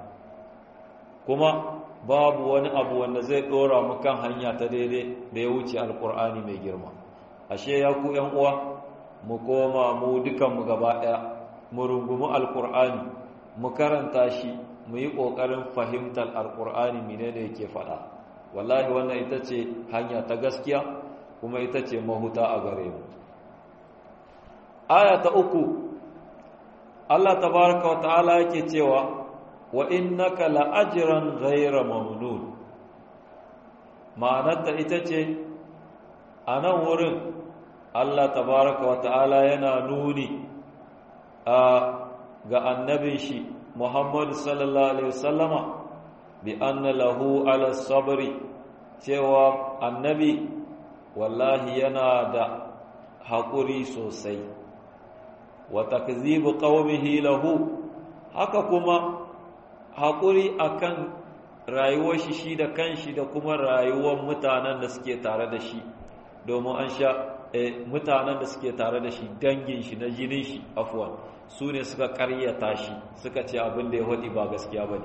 S1: kuma babu wani abu wanda zai dora mu kan hanya ta daidai da ya wuce alqur'ani mai girma. Ashe ya ku ƴan uwa, mu koma mu dukan mu gaba daya mu rungumi alqur'ani, mu karanta shi, mu yi kokarin fahimtar alqur'ani menene yake faɗa. Wallahi wannan ita ce hanya ta gaskiya, kuma ita ce mahuta a gare mu. Aya ta uku, Allah tabaraka wa ta'ala yake cewa wa innaka la'ajran ghayra mamnun. Ma'anarta ita ce a nan wurin Allah tabaraka wa ta'ala yana nuni a ga annabin shi Muhammad sallallahu alaihi wasallama bi anna lahu ala sabri, cewa annabi wallahi yana da haƙuri sosai, wa takzibu qaumihi lahu, haka kuma haƙuri akan rayuwar shi shi da kanshi da kuma rayuwar mutanen da suke tare da shi, domin an sha eh, mutanen da suke tare da shi, dangin shi na jinin shi, afwan, su ne suka ƙaryata shi, suka ce abin da ya faɗi ba gaskiya bane.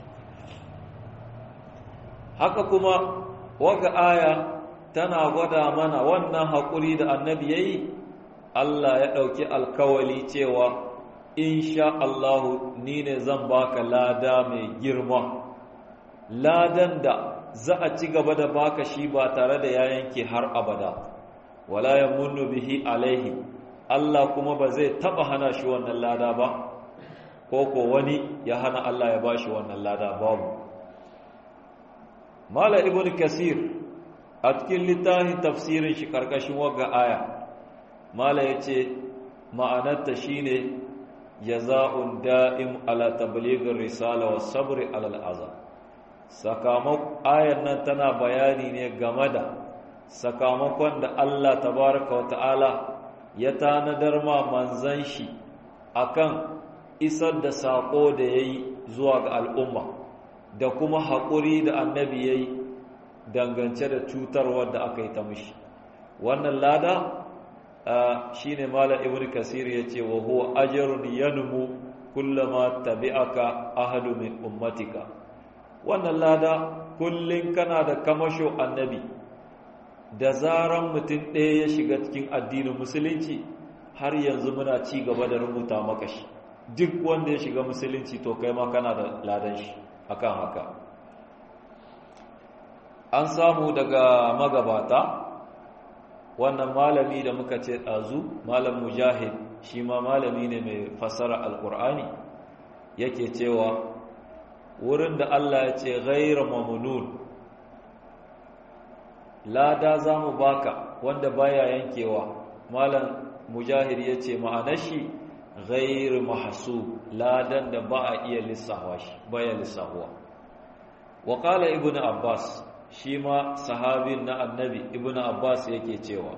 S1: Haka kuma waga aya tana gwada mana wannan haƙuri da annabi yayi, Allah ya ɗauki alkawali cewa insha Allahu ni ne zan baka lada mai girma, ladan da za a ci gaba da baka shi ba tare da ya yanke har abada, wala yamunnu bihi alaihi, Allah kuma ba zai taba hana shi wannan lada ba, ko ko wani ya hana Allah ya bashi wannan lada, babu. Mala ibn Kasir a cikin littafin tafsirin shi karkashin wagga aya, Mala yace ma'anarta shine jaza'un da'im ala tablighir risala was sabri ala al'aza. Sakamakon ayar nan tana bayani ne game da sakamakon da Allah tabaraka wa ta'ala ya tanadar ma manzan shi akan isar da sako da yayi zuwa ga al'umma da kuma haƙuri da annabi yayi dangance da cutarwar da aka yi ta mishi. Wannan lada shi ne Malam Ibn Kasir ya ce wa huwa ajrun yanmu kullama tabi'aka ahadu min ummatika. Wannan lada kullum kana da kamasho annabi, da zaran mutum ɗaya ya shiga cikin addinin musulunci har yanzu muna ci gaba da rubuta maka shi. Duk wanda ya shiga musulunci to kai ma kana da ladan shi akan haka. An samu daga magabata wannan malami da muka ce ɗazu, malam Mujahid, shi ma malami ne mai fassara alƙur'ani, yake cewa wurin da Allah ya ce ghayra mamnun, lada za mu baka wanda baya yankewa. Malam Mujahid ya ce ma'anar shi ghayr mahsub, ladan da ba a iya lissawa shi, baya lissahuwa. Wa qala ibnu Abbas, shi ma sahabin na annabi ibn Abbas yake cewa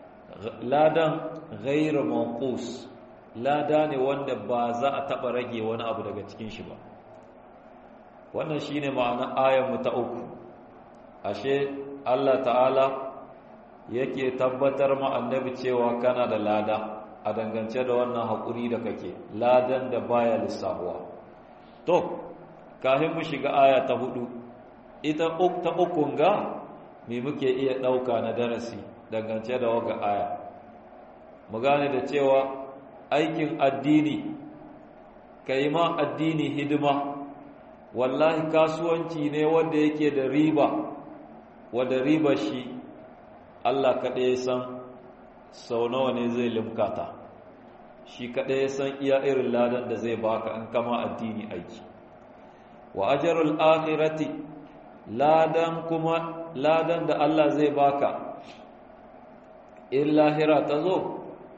S1: ladan ghairu manqus, lada ne wanda ba za a taba rage wani abu daga cikin shi ba. Wannan shine ma'anar ayar mu ta uku. Ashe Allah ta'ala yake tabbatar ma annabi cewa kana da lada a dangance da wannan hakuri da kake, ladan da baya lissahuwa. To kafin mu shiga aya ta hudu, ita ta ukun ga me muke iya ɗauka na darasi dangance da waga aya. Mu gane da cewa aikin addini, kai ma addini hidima, wallahi kasuwanci ne wanda yake da riba, wanda riba shi Allah kaɗai ya san sau nawa ne zai limkata, shi kaɗai ya san iya irin ladan da zai baka in kama addini aiki. Wa ajarul akhirati, ladan kuma ladan da Allah zai baka in lahira ta zo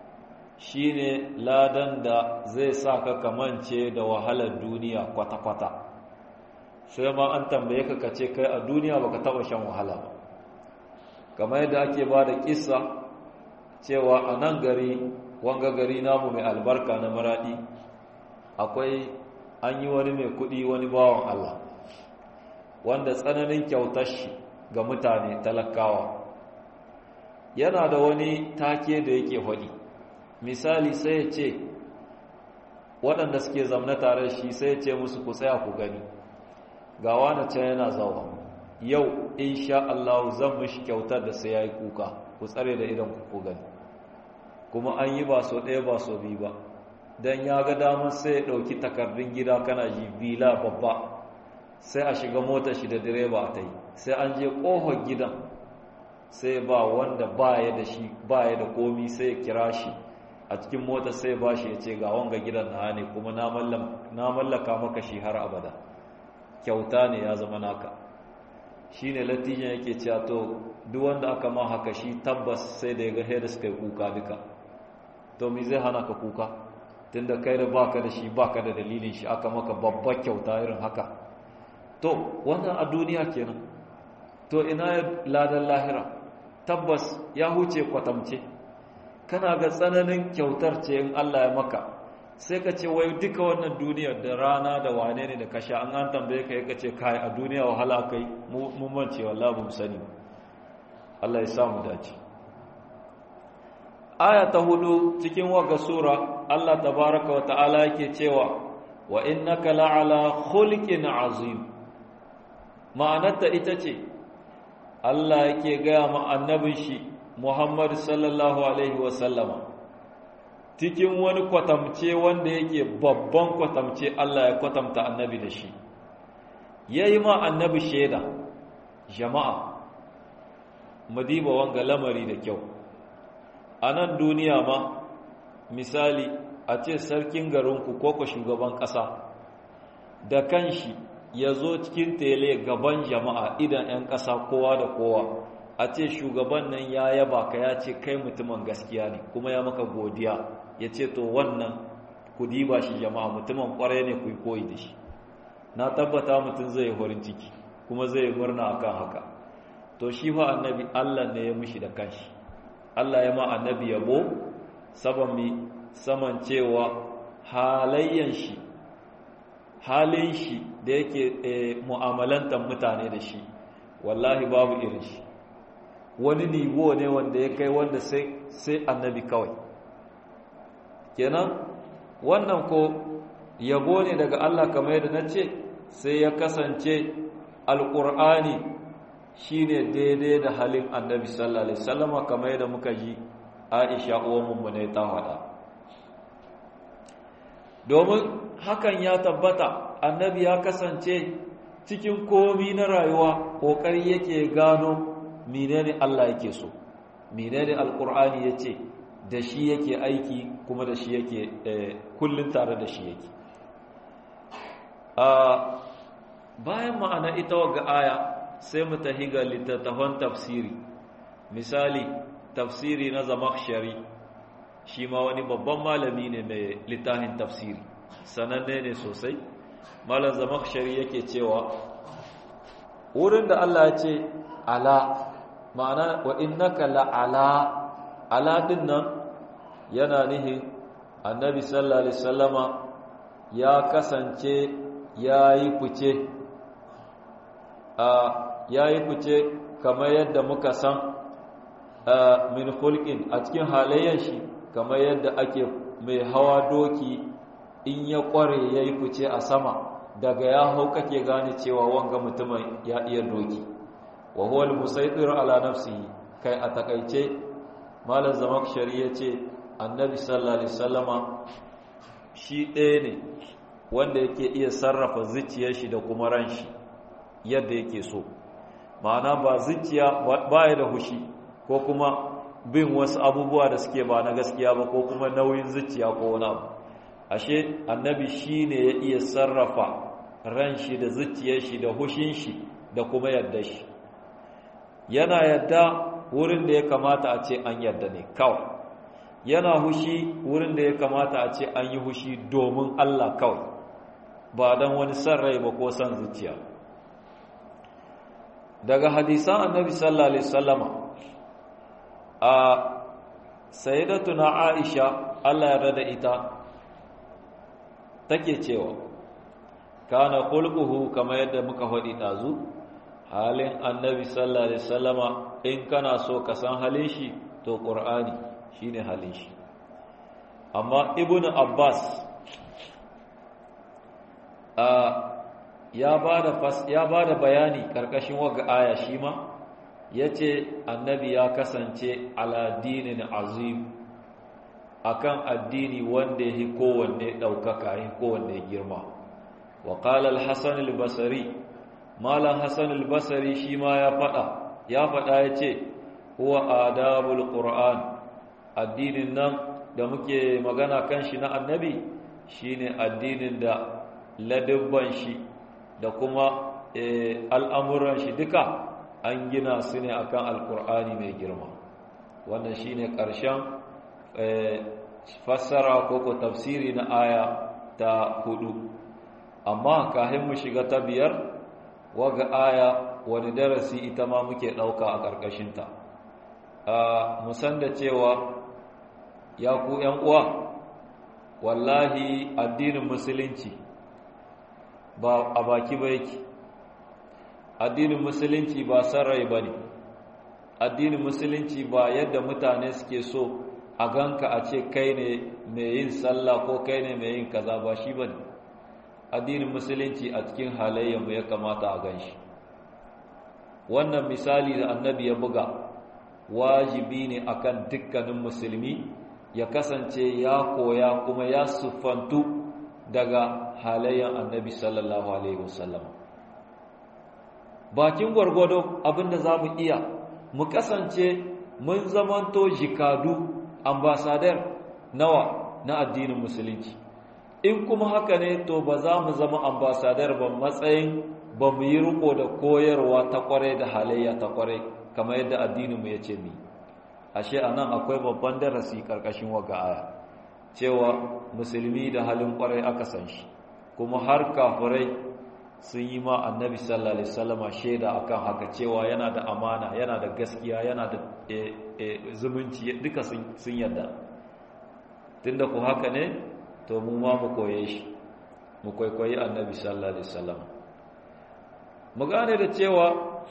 S1: shine ladan da zai sa ka kamance da wahalar duniya kwata-kwata. Sai ma an tambaye ka kace kai a duniya baka taba shan wahala ba, kamar yadda ake ba da kissa cewa a nan gari, wanga gari namu mai albarka na Maradi, akwai an yi wani mai kudi, wani bawan Allah wanda tsananin kyautar shi ga mutane talakawa, yana da wani take da yake faɗi. Misali sai ya ce waɗanda suke zamna tare shi, sai ya ce musu ku tsaya ku gani, ga wani can yana zawa, yau insha Allah zan mishi kyautar da sai yayi kuka, ku tsare da idan ku gani. Kuma an yi ba so ɗaya ba so biyu ba, dan ya ga damar sai ya ɗauki takardun gida, kana ji bila babba, sai a shiga motar shi da direba a ta yi, sai an je ƙofar gidan, sai ba wanda baya da shi baya da komi, sai ya kira shi a cikin motar, sai ba shi ya ce ga wanga gidan na ne, kuma na mallaka maka shi har abada, kyauta ne ya zama naka. Shi ne latijin yake cewa to duk wanda aka ma haka shi tabbas sai da ya ga da suka yi kuka duka. To me zai hana ka kuka tunda kai da baka da shi, baka da dalilin shi, aka maka babbar kyauta irin haka? To wannan a duniya kenan. To ina ladan lahira? Tabbas ya huce kwatamce. Kana ga tsananin kyautar ce in Allah ya maka, sai ka ce wai duka wannan duniyar da rana da wane ne da kasha, an an tambaye ka yaka ce kai a duniya wahala kai, mun mance wallahi mu sani. Allah ya samu dace. Aya ta hudu cikin waga sura, Allah tabaraka wa ta'ala yake cewa wa innaka la'ala khuluqin azim. Ma'anarta ita ce Allah yake gaya ma annabin shi Muhammad sallallahu alaihi wa sallama cikin wani kwatamce wanda yake babban kwatamce, Allah ya kwatamta annabi da shi, yayi ma annabi shaida. Jama'a madiba wanga lamari da kyau. A nan duniya ma misali a ce sarkin garinku ko ko shugaban ƙasa da kanshi ya zo cikin tele gaban jama'a idan 'yan ƙasa kowa da kowa, a ce shugaban nan ya yaba ka, ya ce kai mutumin gaskiya ne, kuma ya maka godiya, ya ce to wannan ku diba shi jama'a mutumin kwarai ne ku yi koyi da shi, na tabbata mutum zai yi horin ciki kuma zai yi murna akan haka. To shi fa annabi Allah ne ya mishi da kanshi, Allah ya ma annabi yabo saban mi saman cewa halayyan shi halin shi da yake mu'amalantar mutane da shi wallahi babu irin shi, wani nivo ne wanda ya kai wanda sai sai annabi kawai. Kenan wannan ko yabo ne daga Allah kamar yadda nace, sai ya kasance alqur'ani shine daidai da halin annabi sallallahu alaihi wasallama kamar yadda muka ji Aisha uwan mu ne ta faɗa. Domin hakan ya tabbata annabi ya kasance cikin komi na rayuwa kokari yake gano menene Allah yake so, menene alqur'ani yace, da shi yake aiki kuma da shi yake kullun tare da shi yake. a bayan ma'ana ita wa aya sai mu tahi ga littattafan tafsiri. Misali tafsiri na Zamakhshari, shi ma wani babban malami ne mai littafin tafsiri, sananne ne sosai. Malam Zamakhshari yake cewa wurin da Allah ya ce ala, ma'ana wa innaka la ala, ala din nan yana nihin annabi sallallahu alaihi wasallama ya kasance yayi fice a yayi fice kamar yadda muka san min khulqin a cikin halayen shi, kamar yadda ake mai hawa doki in ya kware yayi fice a sama, daga ya hau kake gane cewa wanga mutumin ya iya doki. wa huwa al-musaytir ala nafsihi, kai a takaice malam Zamakhshari yace annabi sallallahu alaihi wasallama shi ɗaya ne wanda yake iya sarrafa zuciyar shi da kuma ran shi yadda yake so. Ma'ana ba zuciya baya da hushi ko kuma bin wasu abubuwa da suke ba na gaskiya ba ko kuma nauyin zuciya ko wani abu. Ashe annabi shine ya iya sarrafa ran shi da zuciyar shi da hushin shi da kuma yadda shi. Yana yadda wurin da ya kamata a ce an yadda ne kawai, yana hushi wurin da ya kamata a ce an yi hushi domin Allah kawai, ba don wani san rai ba ko san zuciya. Daga hadisan annabi sallallahu alaihi wasallama a sayyidatuna Aisha Allah ya rada ita take cewa kana khulquhu kama yadda muka faɗi dazu, halin annabi sallallahu alaihi wasallama in kana so ka san halin shi to Qur'ani shine halin shi. Amma Ibn Abbas a ya bada fas ya bada bayani karkashin waga aya shi ma yace annabi ya kasance ala dinin azim, akan addini wanda yake kowanne daukaka yake kowanne girma. Wa qala al-Hasan al-Basri, malam Hasan al-Basri shi ma ya fada ya fada yace huwa adabul Qur'an, addinin nan da muke magana kan shi na annabi shine addinin da ladabban shi da kuma al'amuran shi duka an gina su ne akan alkur'ani mai girma. Wannan shine ƙarshen fassara ko ko tafsiri na aya ta hudu. Amma kafin mu shiga ta biyar, waga aya wani darasi ita ma muke ɗauka a ƙarƙashinta. Musan da cewa ya ku ‘yan uwa, wallahi addinin musulunci ba a baki ba yake, addinin musulunci ba sarrai ba ne, addinin musulunci ba yadda mutane suke so a ganka a ce kai ne mai yin sallah ko kai ne mai yin kaza, ba shi ba ne. Addinin musulunci a cikin halayyarmu ya kamata a gan shi. Wannan misali da annabi ya buga wajibi ne akan dukkanin musulmi ya kasance ya koya kuma ya siffantu daga halayen annabi sallallahu alaihi wasallam. Bakin gwargwado abinda za mu iya, mu kasance mun zamanto jikadu, ambasadar nawa na addinin musulunci. In kuma haka ne to ba za mu zama ambasadar ba matsayin ba mu yi riko da koyarwa ta kware da halayya ta kware kamar yadda addininmu ya ce ni. Ashe anan akwai babban darasi karkashin waga aya. cewa musulmi da halin kwarai aka san shi, kuma har kafirai sun yi ma annabi sallallahu alaihi wasallama shaida akan haka cewa yana da amana, yana da gaskiya, yana da e, e, zumunci, duka sun yarda. Tunda ku haka ne, to mu ma mu koye shi, mu kwaikwayi annabi sallallahu alaihi wasallama. Mu gane da cewa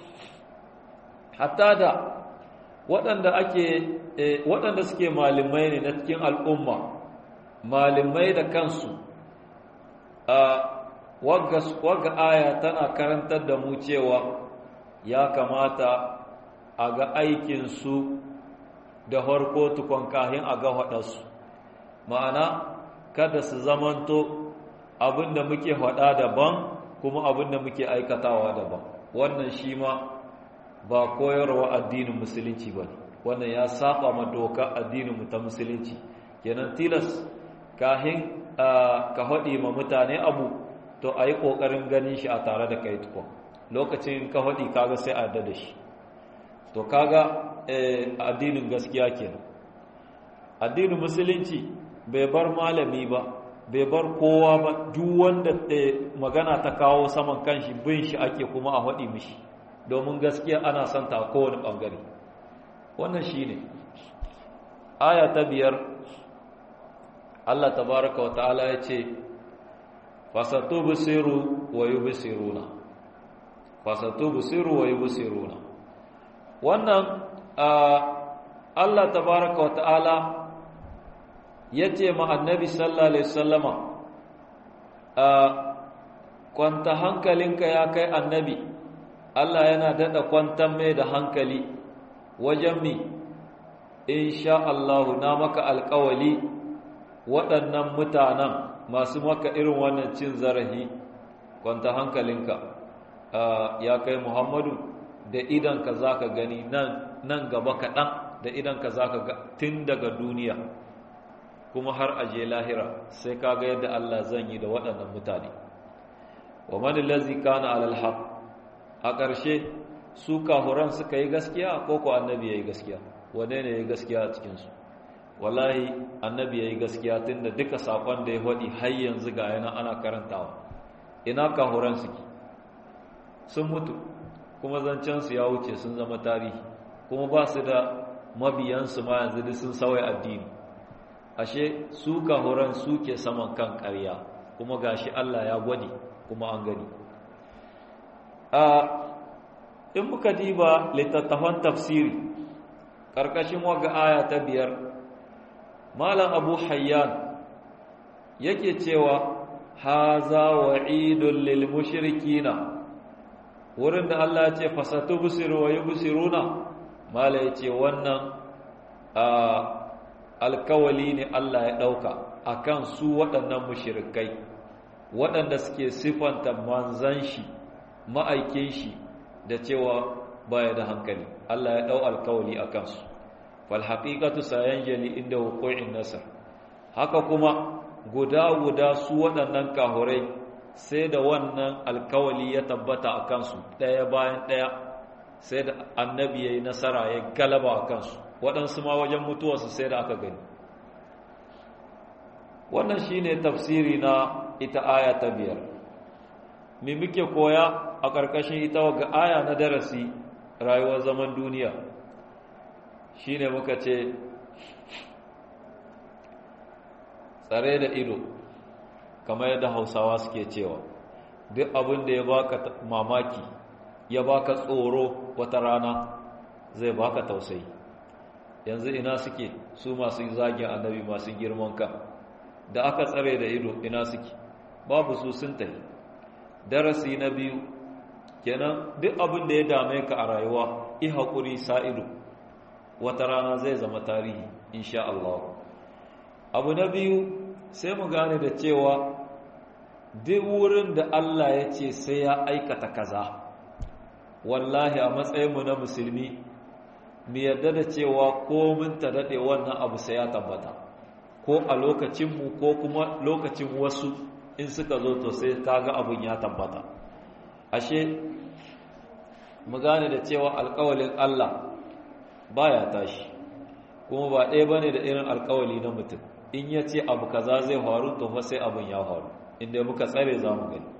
S1: hatta da waɗanda ake e, waɗanda suke malamai ne na cikin al'umma, malamai da kansu, a wagga aya tana karantar da mu cewa ya kamata a ga aikinsu da harko tukon kahin a ga haɗarsu, ma'ana kada su zamanto abinda muke haɗa daban kuma abinda muke aikatawa daban. Wannan shi ma ba koyarwa addinin musulunci ba ne, wannan ya saba ma doka addinin ta musulunci. Kenan tilas kahin ka haɗi ma mutane abu, to a yi ƙoƙarin ganin shi a tare da kai tukun. Lokacin ka haɗi kaga sai a da shi, to kaga addinin gaskiya kenan. Addinin musulunci bai bar malami ba, bai bar kowa ba, duk wanda magana ta kawo saman kanshi bin shi ake kuma a haɗi mishi, domin gaskiya ana son ta a kowane ɓangare. Wannan shi ne aya ta biyar. Allah tabaraka wa ta'ala ya ce fasatubsiru wa yubsiruna, fasatubsiru wa yubsiruna. Wannan Allah tabaraka wa ta'ala yace ma annabi sallallahu alaihi wasallama, kwanta hankalinka ya kai annabi. Allah yana dada kwantar mai da hankali wajen mi, insha Allah na maka alƙawali waɗannan mutanen masu maka irin wannan cin zarafi, kwanta hankalinka ya kai Muhammadu, da idanka za ka gani nan gaba kaɗan, da idanka za ka ga tun daga duniya kuma har aje lahira, sai ka ga yadda Allah zan yi da waɗannan mutane. Wa man allazi kana alal haq, a ƙarshe su kahuran suka yi gaskiya ko ko annabi yayi gaskiya? Wane ne yayi gaskiya a cikin su? Wallahi annabi yayi gaskiya, tunda duka sakon da ya faɗi har yanzu ga yana ana karantawa. Ina kahuran suke? Sun mutu, kuma zancen su ya wuce, sun zama tarihi, kuma ba su da mabiyansu ma yanzu duk sun sauya addini. Ashe su kahuran suke saman kan ƙarya, kuma gashi Allah ya gwadi kuma an gani. A in muka diba littattafan tafsiri ƙarƙashin waga aya ta biyar, Malam Abu Hayyan yake cewa haza wa'idun lil mushrikina, wurin da Allah ya ce fasatubsiru wa yubsiruna, mala yace wannan alkawali ne Allah ya dauka akan su waɗannan mushrikai waɗanda suke sifanta manzan shi, ma'aikin shi da cewa baya da hankali. Allah ya dau alkawali akan su. Fal haqiqatu sayanjali inda wuqu'in nasr. Haka kuma guda guda su waɗannan kahurai sai da wannan alkawali ya tabbata a kansu ɗaya bayan ɗaya, sai da annabi ya yi nasara, ya galaba a kansu. Waɗansu ma wajen mutuwarsu sai da aka gani. Wannan shi ne tafsiri na ita aya ta biyar. Me muke koya a ƙarƙashin ita waga aya na darasi rayuwar zaman duniya? Shi ne muka ce tsare da ido, kamar yadda Hausawa suke cewa duk abin da ya baka mamaki, ya baka tsoro, wata rana zai baka tausayi. Yanzu ina suke su masu zagin annabi, masu girman ka, da aka tsare da ido ina suke? Babu su, sun tafi. Darasi na biyu kenan, duk abin da ya dame ka a rayuwa, i haƙuri, sa ido, wata rana zai zama tarihi insha Allah. Abu na biyu, sai mu gane da cewa duk wurin da Allah ya ce sai ya aikata kaza, wallahi a matsayinmu na musulmi mu yarda da cewa ko mun ta daɗe wannan abu sai ya tabbata, ko a lokacinmu ko kuma lokacin wasu in suka zo to sai kaga abun ya tabbata. Ashe mu gane da cewa alƙawalin Allah baya tashi, kuma ba ɗaya bane da irin alƙawali na mutum. in ya ce abu kaza zai faru to fa sai abin ya faru inda muka tsare za mu gani.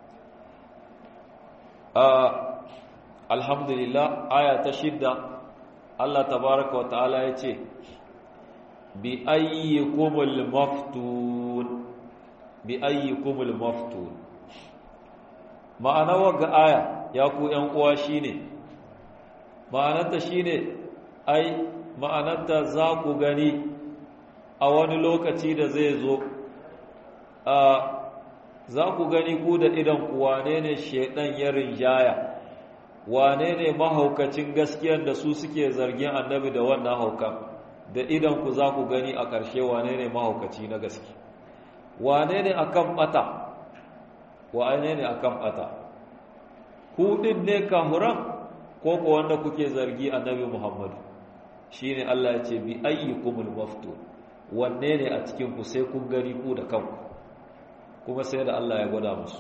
S1: Alhamdulillah, aya ta shidda Allah tabaraka wa ta'ala ya ce bi ayyikumul maftun bi ayyikumul maftun. Ma'ana wagga aya ya ku ƴan uwa shine ma'anarta shine ai ma'anarta za ku gani a wani lokaci da zai zo a za ku gani ku da idan ku wane ne shedan ya rinjaya, wane ne mahaukacin gaskiyar da su suke zargin annabi da wannan haukan, da idan ku za ku gani a ƙarshe wane ne mahaukaci na gaske, wane ne akan bata, wane ne akan bata, ku din ne kahuran ko ko wanda kuke zargi annabi Muhammadu. Shine Allah ya ce bi ayyukumul maftun, wanne ne a cikin ku sai kun gani ku da kanku, kuma sai da Allah ya gwada musu.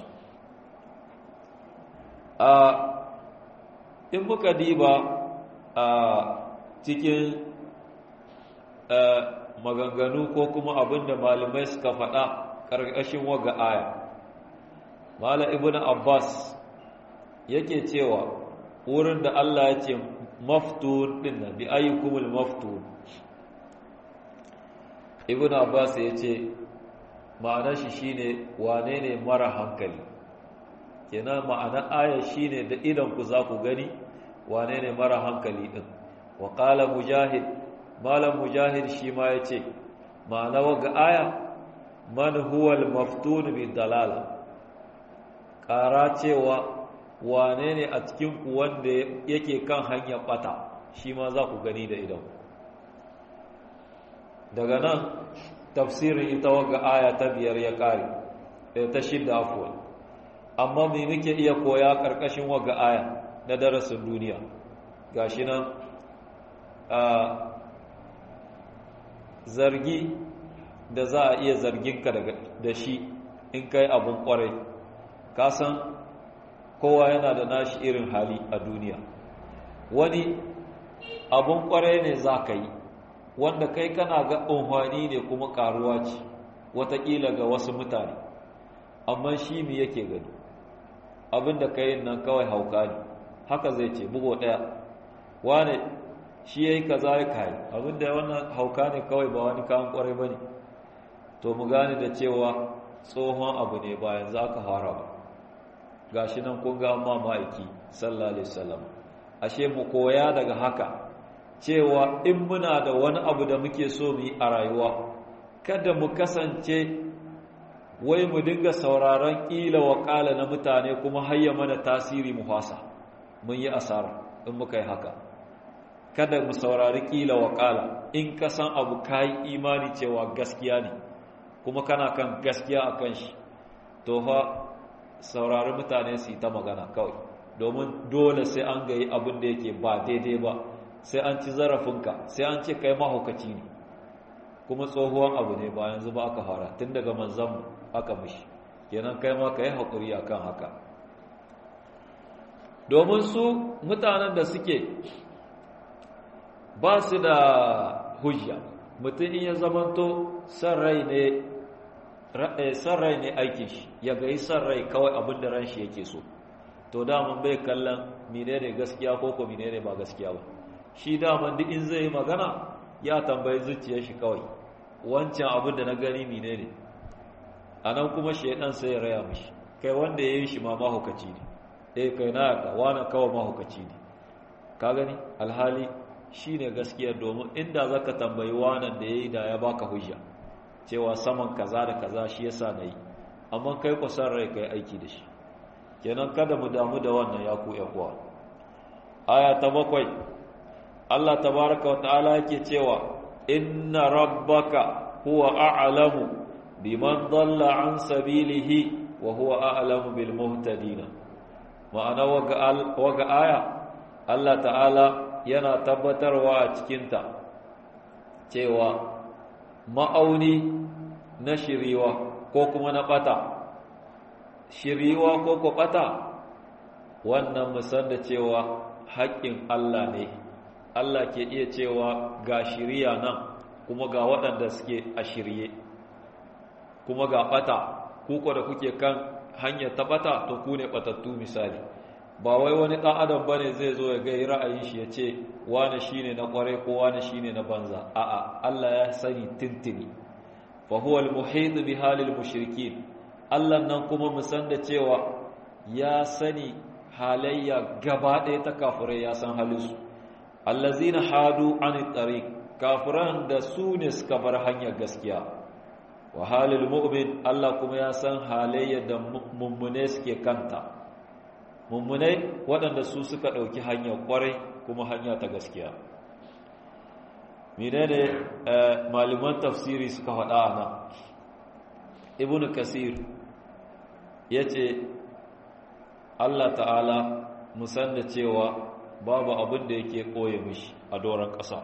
S1: A in muka diba a cikin maganganu ko kuma abinda malamai suka faɗa ƙarƙashin waga aya, Malam Ibn Abbas yake cewa wurin da Allah ya ce maftun din nan bi ayyukumul maftun, Ibn Abbas ya ce ma'anar shi shine wane ne mara hankali, kenan ma'anar aya shine da idan ku za ku gani wane ne mara hankali din. Wa qala Mujahid, Malam Mujahid shi ma ya ce ma'anar waga aya man huwal maftun bi dalala, ƙara cewa wane ne a cikinku wanda yake kan hanyar bata, shi ma za ku gani da idan. Daga nan tafsirin ita waga aya ta biyar ya kare, ta shidda afuwa. Amma me muke iya koya ƙarƙashin waga aya na darasin duniya? Gashi nan zargi da za a iya zarginka da shi in kai abun ƙwarai, ka san kowa yana da nashi irin hali a duniya. Wani abun kwarai ne za ka yi wanda kai kana ga unhwani ne kuma karuwa ce watakila ga wasu mutane, amma shi mi yake gani abinda ka yi nan kawai hauka ne, haka zai ce bugo ɗaya wane shi ya yi kaza ya kayi abinda wannan hauka ne kawai ba wani kayan kwarai ba ne. To mu gane da cewa tsohon abu ne bayan za ka fara ba. Gashi nan kun ga amma ma'aiki sallallahu alaihi wasallam, ashe mu koya daga haka cewa in muna da wani abu da muke so mu yi a rayuwa, kada mu kasance wai mu dinga sauraron ƙila wa ƙala na mutane kuma hayya mana tasiri mu fasa, mun yi asara in muka yi haka. Kada mu saurari ƙila wa ƙala, in ka san abu kayi imani cewa gaskiya ne kuma kana kan gaskiya a kan shi, to fa saurari mutane su yi ta magana kawai, domin dole sai an gayi abin da yake ba daidai ba, sai an ci zarafinka, sai an ce kai mahaukaci ne, kuma tsohuwan abu ne ba yanzu ba aka fara, tun daga manzanmu aka mishi, kenan kai ma ka yi haƙuri a kan haka. Domin su mutanen da suke ba su da hujja, mutum in ya zamanto san rai ne san rai ne aikin shi, ya ga san rai kawai abin da ran shi yake so, to daman bai kallon menene gaskiya ko ko menene ba gaskiya ba. Shi daman duk in zai yi magana ya tambayi zuciyar shi kawai, wancan abin da na gani menene, anan kuma shedan sai ya raya mishi kai wanda yayin shi ma mahaukaci ne, eh kai na ka wani kawai mahaukaci ne, ka gani alhali shine gaskiya. Domin inda zaka tambayi wanan da yayi da ya baka hujja cewa saman kaza da kaza shi yasa nayi, amma kai ku san rai kai aiki da shi. Kenan kada mu damu da wannan ya ku ƴan uwa. Aya ta bakwai Allah tabaaraka wa ta'ala yake cewa inna rabbaka huwa a'lamu biman dalla an sabilihi wa huwa a'lamu bil muhtadin. Ma'ana waga waga aya Allah ta'ala yana tabbatarwa a cikinta cewa ma'auni na shiriwa ko kuma na bata, shiriwa ko ko bata, wannan musan da cewa haƙƙin Allah ne. Allah ke iya cewa ga shiriya nan kuma ga waɗanda suke a shirye kuma ga ɓata kuko da kuke kan hanyar ta ɓata to ku ne ɓatattu misali ba wai wani ɗan adam bane zai zo ya gai ra'ayin shi ya ce wane shine na ƙware ko wane shine na banza a'a Allah ya sani tintini fa huwa al-muhit bi halil mushrikin Allah nan kuma mu san da cewa ya sani halayya gaba ɗaya ta kafirai ya san halinsu allazina hadu anit tariq kafiran da su ne suka bar hanyar gaskiya wa halil mu'min Allah kuma ya san halayyar da mummune suke kanta mummunai waɗanda su suka ɗauki hanyar ƙwarai kuma hanya ta gaskiya menene malaman tafsiri suka faɗa a nan ibnu kasir ya ce Allah ta'ala musan da cewa babu abin da yake ɓoye mishi a doron ƙasa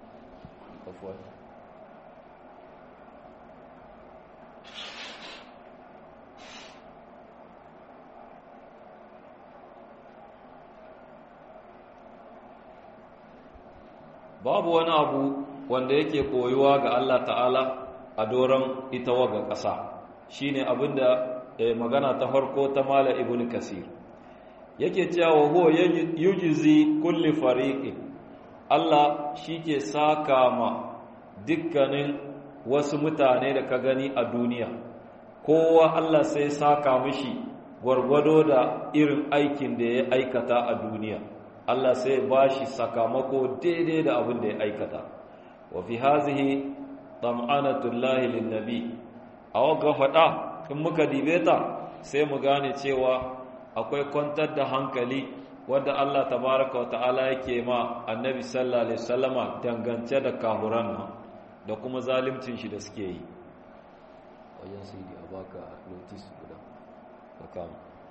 S1: babu wani abu wanda yake koyuwa ga Allah ta'ala a doron ita waga ƙasa shine abinda magana ta farko ta mala ibn kasir yake cewa huwa yujzi kulli fariqin Allah shike saka ma dukkanin wasu mutane da ka gani a duniya kowa Allah sai saka mishi gwargwado da irin aikin da ya aikata a duniya Allah sai ba shi sakamako daidai da abin da ya aikata wa fi hazihi tam'anatullahi linnabi a waga faɗa in muka dibe ta sai mu gane cewa akwai kwantar da hankali wanda Allah tabaraka wata'ala yake ma annabi sallallahu alaihi wasallama dangance da kahuran nan da kuma zalimcin shi da suke yi wajen sai a baka notice guda kama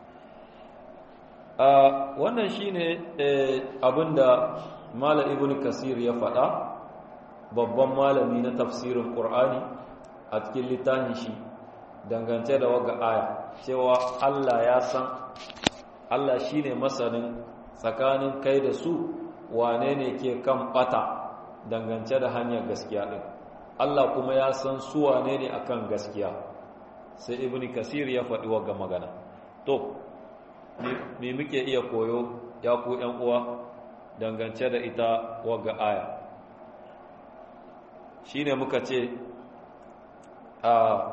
S1: Uh, wannan shine eh, abinda Malam Ibn Kasir ya faɗa babban malami na tafsirin Qur'ani a cikin littafin shi dangance da waga aya cewa Allah ya san Allah shine masanin tsakanin kai da su wane ne ke kan bata dangance da hanyar gaskiya din Allah kuma ya san su wane ne akan gaskiya sai Ibn Kasir ya faɗi waga magana to me muke iya koyo ya ku ƴan uwa dangance da ita waga aya shine muka ce a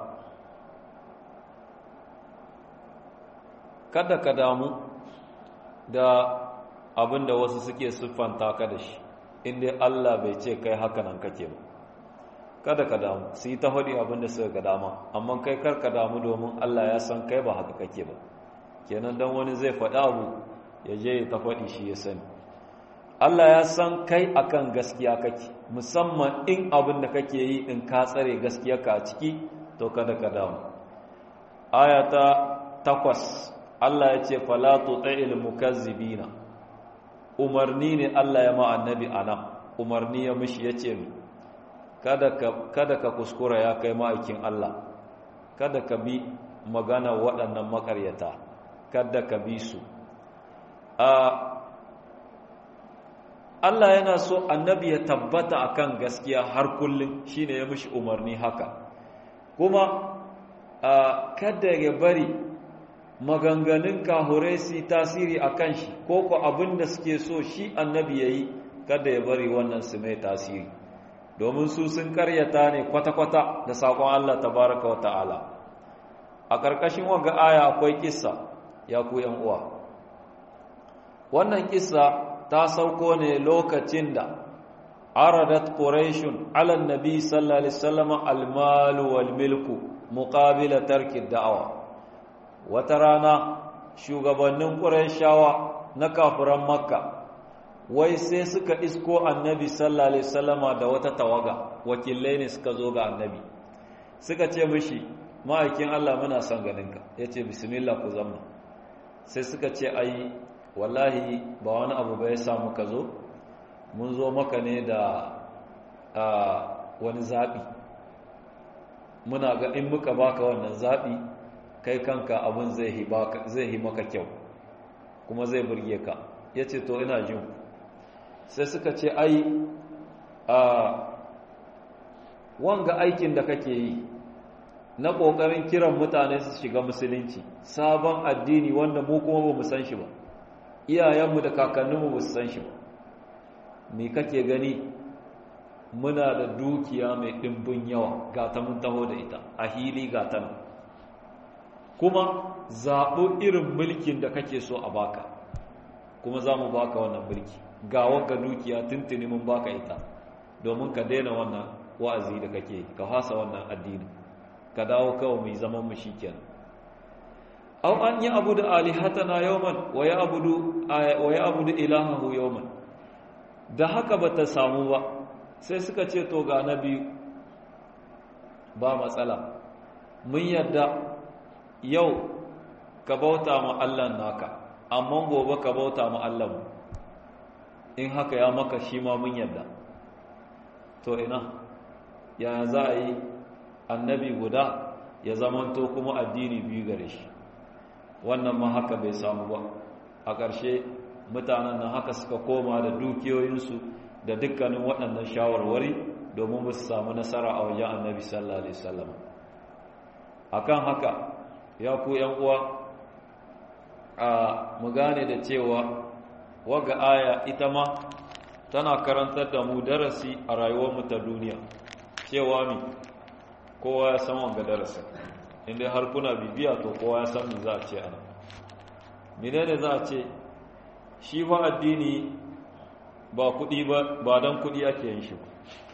S1: kada ka damu da abinda wasu suke siffanta ka da shi inda Allah bai ce kai haka nan kake ba kada ka damu su yi ta faɗi abinda suka ga dama amma kai kar ka damu domin Allah ya san kai ba haka kake ba kenan dan wani zai faɗa abu ya je ta faɗi shi ya sani Allah ya san kai akan gaskiya kake musamman in abin da kake yi in ka tsare gaskiyarka a ciki to kada ka damu aya ta takwas Allah ya ce fala tuti'il mukazzibina umarni ne Allah ya ma annabi ana umarni ya mishi yace kada ka kada ka kuskura ya kai ma'aikin Allah kada ka bi magana waɗannan makaryata kada ka bi su Allah yana so annabi ya tabbata akan gaskiya har kullum shine ya mishi umarni haka kuma kada ya bari maganganun kahurai su tasiri akan shi ko ko abinda suke so shi annabi yayi kada ya bari wannan su mai tasiri domin su sun karyata ne kwata-kwata da sakon Allah tabaraka wa ta'ala a ƙarƙashin wanga aya akwai kissa ya ku ‘yan uwa wannan kissa ta sauko ne lokacin da aradat quraishun ala nabi sallallahu alaihi wasallam almalu wal milku muqabila tarki da'awa wata rana shugabannin quraishawa na kafiran makka wai sai suka isko annabi sallallahu alaihi wasallama da wata tawaga wakilai ne suka zo ga annabi suka ce mishi ma'aikin Allah muna son ganinka yace bismillah ku zamna sai suka ce ai wallahi ba wani abu ba ya samu ka zo mun zo maka ne da wani zaɓi muna ga in muka baka wannan zaɓi kai kanka abin zai yi maka kyau kuma zai burge ka ya ce to ina jin sai suka ce ai wanga aikin da kake yi na ƙoƙarin kiran mutane su shiga musulunci, sabon addini wanda mu kuma ba mu san shi ba, iyayenmu da kakanninmu ba su san shi ba, me kake gani? Muna da dukiya mai ɗimbin yawa ga ta mun taho da ita a hili ga ta nan, kuma zaɓo irin mulkin da kake so a baka, kuma za mu baka wannan mulki, ga wagga dukiya tuntuni mun baka ita domin ka daina wannan wa'azi da kake, ka fasa wannan addini, ka dawo kawai mai zaman mu shikenan. Aw an yi abu da alihatana yawman wa ya abudu wa ya abudu ilahahu yawman. Da haka bata samu ba, sai suka ce to ga na biyu, ba matsala, mun yadda yau ka bauta ma Allah naka, amma gobe ka bauta ma Allah mu, in haka ya maka shi ma mun yadda. To ina ya za a yi annabi guda ya zamanto kuma addini biyu gare shi? Wannan ma haka bai samu ba. A ƙarshe mutanen nan haka suka koma da dukiyoyinsu da dukkanin waɗannan shawarwari domin ba su samu nasara a wajen annabi sallallahu alaihi wasallam. Akan haka ya ku ‘yan uwa, a mu gane da cewa waga aya ita ma tana karantar da mu darasi a rayuwarmu ta duniya, cewa mi kowa ya san wanga darasi, inda har kuna bibiya to kowa ya san me za a ce ana. Menene za a ce? Shi fa addini ba kuɗi ba, ba don kuɗi ake yin shi ba.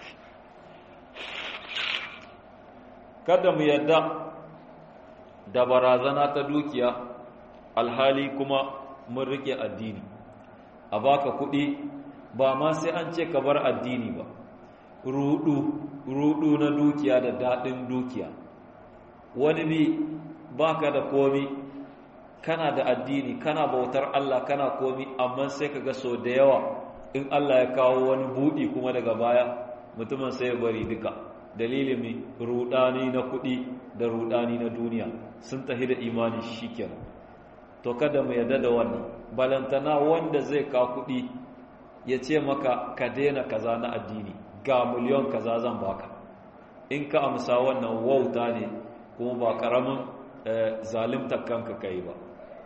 S1: Kada mu yadda da barazana ta dukiya alhali kuma mun rike addini, a baka kuɗi ba ma sai an ce ka bar addini ba, rudu rudu na dukiya da daɗin dukiya. Wani bi baka da komi, kana da addini, kana bautar Allah, kana komi, amma sai ka ga so da yawa in Allah ya kawo wani buɗi kuma daga baya mutumin sai ya bari duka, dalilin mi rudani na kuɗi da rudani na duniya sun tafi da imani shikenan. To kada mu yarda da wannan, balantana wanda zai ka kuɗi ya ce maka ka daina kaza na addini, ga miliyon kaza zan baka. In ka amsa wannan wauta ne, kuma ba ƙaramin zalimtar kanka kai ba.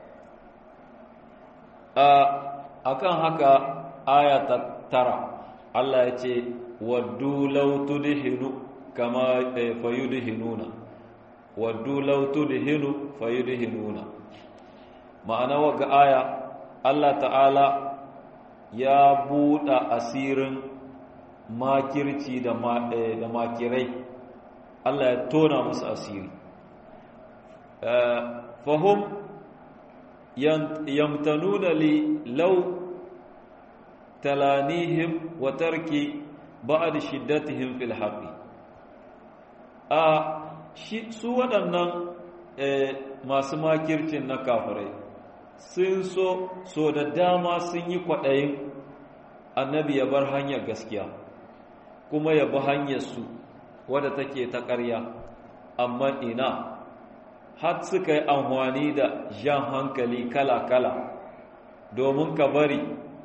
S1: A kan haka aya ta tara Allah ya ce waddu law tudhinu kama fayudhinuna, waddu law tudhinu fayudhinuna. Ma'ana waga aya Allah ta'ala ya buɗa asirin makirci da makirai, Allah ya tona musu asiri. Fahum yamtanuna li law talanihim wa tarki ba'd shiddatihim fil haqqi. A shi su waɗannan masu makircin na kafirai sun so so da dama sun yi kwaɗayin annabi ya bar hanyar gaskiya kuma ya bi hanyarsu wadda take ta ƙarya, amma ina har suka yi amfani da jan hankali kala-kala domin ka bari,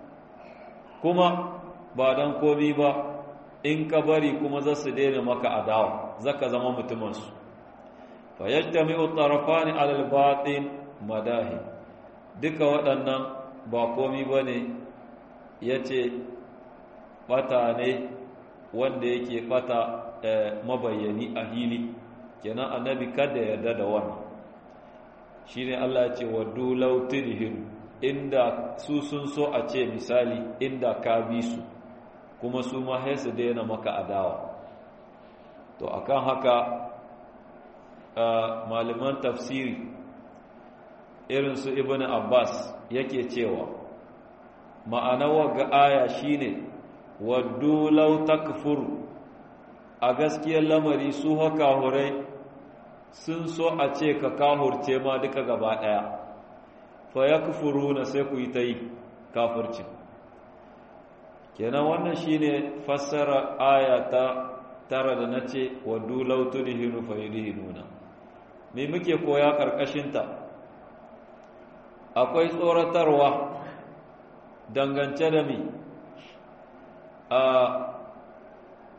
S1: kuma ba don komi ba, in ka bari kuma za su daina maka adawa, za ka zama mutumansu. fa yajtami'u tarafani alal batin madahi. Duka waɗannan ba komi ba ne, ya ce ɓata ne wanda yake ɓata mabayyani a hili, kenan annabi kada yarda da wannan. Shi ne Allah ya ce waddu law tudhinu, inda su sun so a ce misali inda ka bi su kuma su ma sai su daina maka adawa. To akan haka malaman tafsiri irin su Ibn Abbas yake cewa ma'ana waga aya shine waddu law takfuru, a gaskiyar lamari su haka hurai sun so a ce ka kahurce ma duka gaba daya, fa yakfuruna sai ku yi ta yi kafirci. Kenan wannan shine fassara aya ta tara da nace waddu law tudhinu fa yudhinuna. Me muke koya karkashin ta? Akwai tsoratarwa dangance da mi a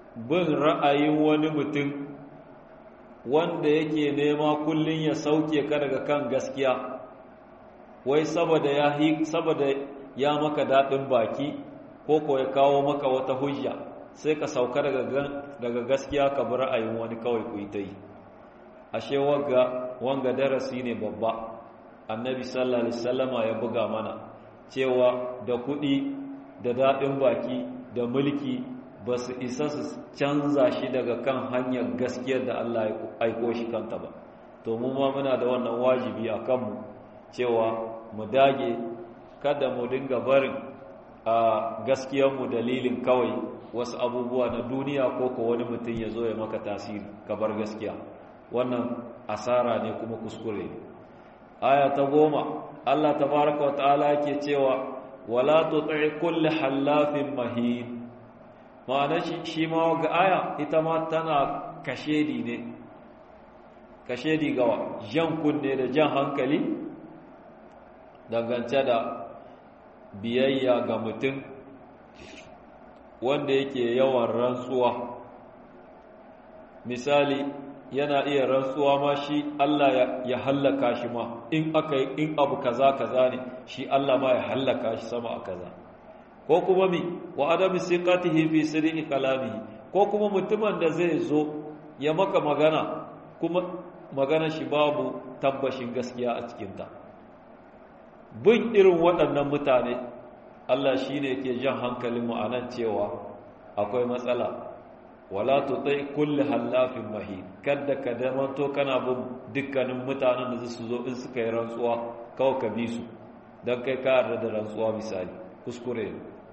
S1: bin ra'ayin wani mutum wanda yake nema kullun ya sauke ka daga kan gaskiya, wai saboda ya saboda ya maka daɗin baki ko ko ya kawo maka wata hujja sai ka sauka daga daga gaskiya ka bi ra'ayin wani kawai ku yi ta yi. Ashe wanga wanga darasi ne babba. Annabi sallallahu alaihi wasallama ya buga mana cewa da kuɗi da daɗin baki da mulki ba su isa su canza shi daga kan hanyar gaskiyar da Allah ya aiko shi kanta ba. To mu ma muna da wannan wajibi a kanmu cewa mu dage kada mu dinga barin a gaskiyarmu dalilin kawai wasu abubuwa na duniya ko ko wani mutum ya zo ya maka tasiri ka bar gaskiya. Wannan asara ne kuma kuskure ne. Aya ta goma Allah tabaraka wa ta'ala yake cewa wala tuti kulli hallafin mahin. Ma'ana shi, shi ma ga aya ita ma tana kashedi ne, kashedi gawa jan kunne da jan hankali dangance da biyayya ga mutum wanda yake yawan rantsuwa. Misali yana iya rantsuwa ma shi Allah ya, ya hallaka shi ma in aka in abu kaza kaza ne shi Allah ma ya hallaka shi sama a kaza. Ko kuma mi wa adami siqatihi fi sirri kalamihi, ko kuma mutumin da zai zo ya maka magana kuma magana shi babu tabbashin gaskiya a cikinta. Bin irin waɗannan mutane Allah shi ne ke jan hankalin mu anan cewa akwai matsala. Wala tutai kulli hallafin mahin, kada ka damanto kana bin dukkanin mutanen da su zo in suka yi rantsuwa kawai ka bi su don kai ka yarda da rantsuwa. Misali kuskure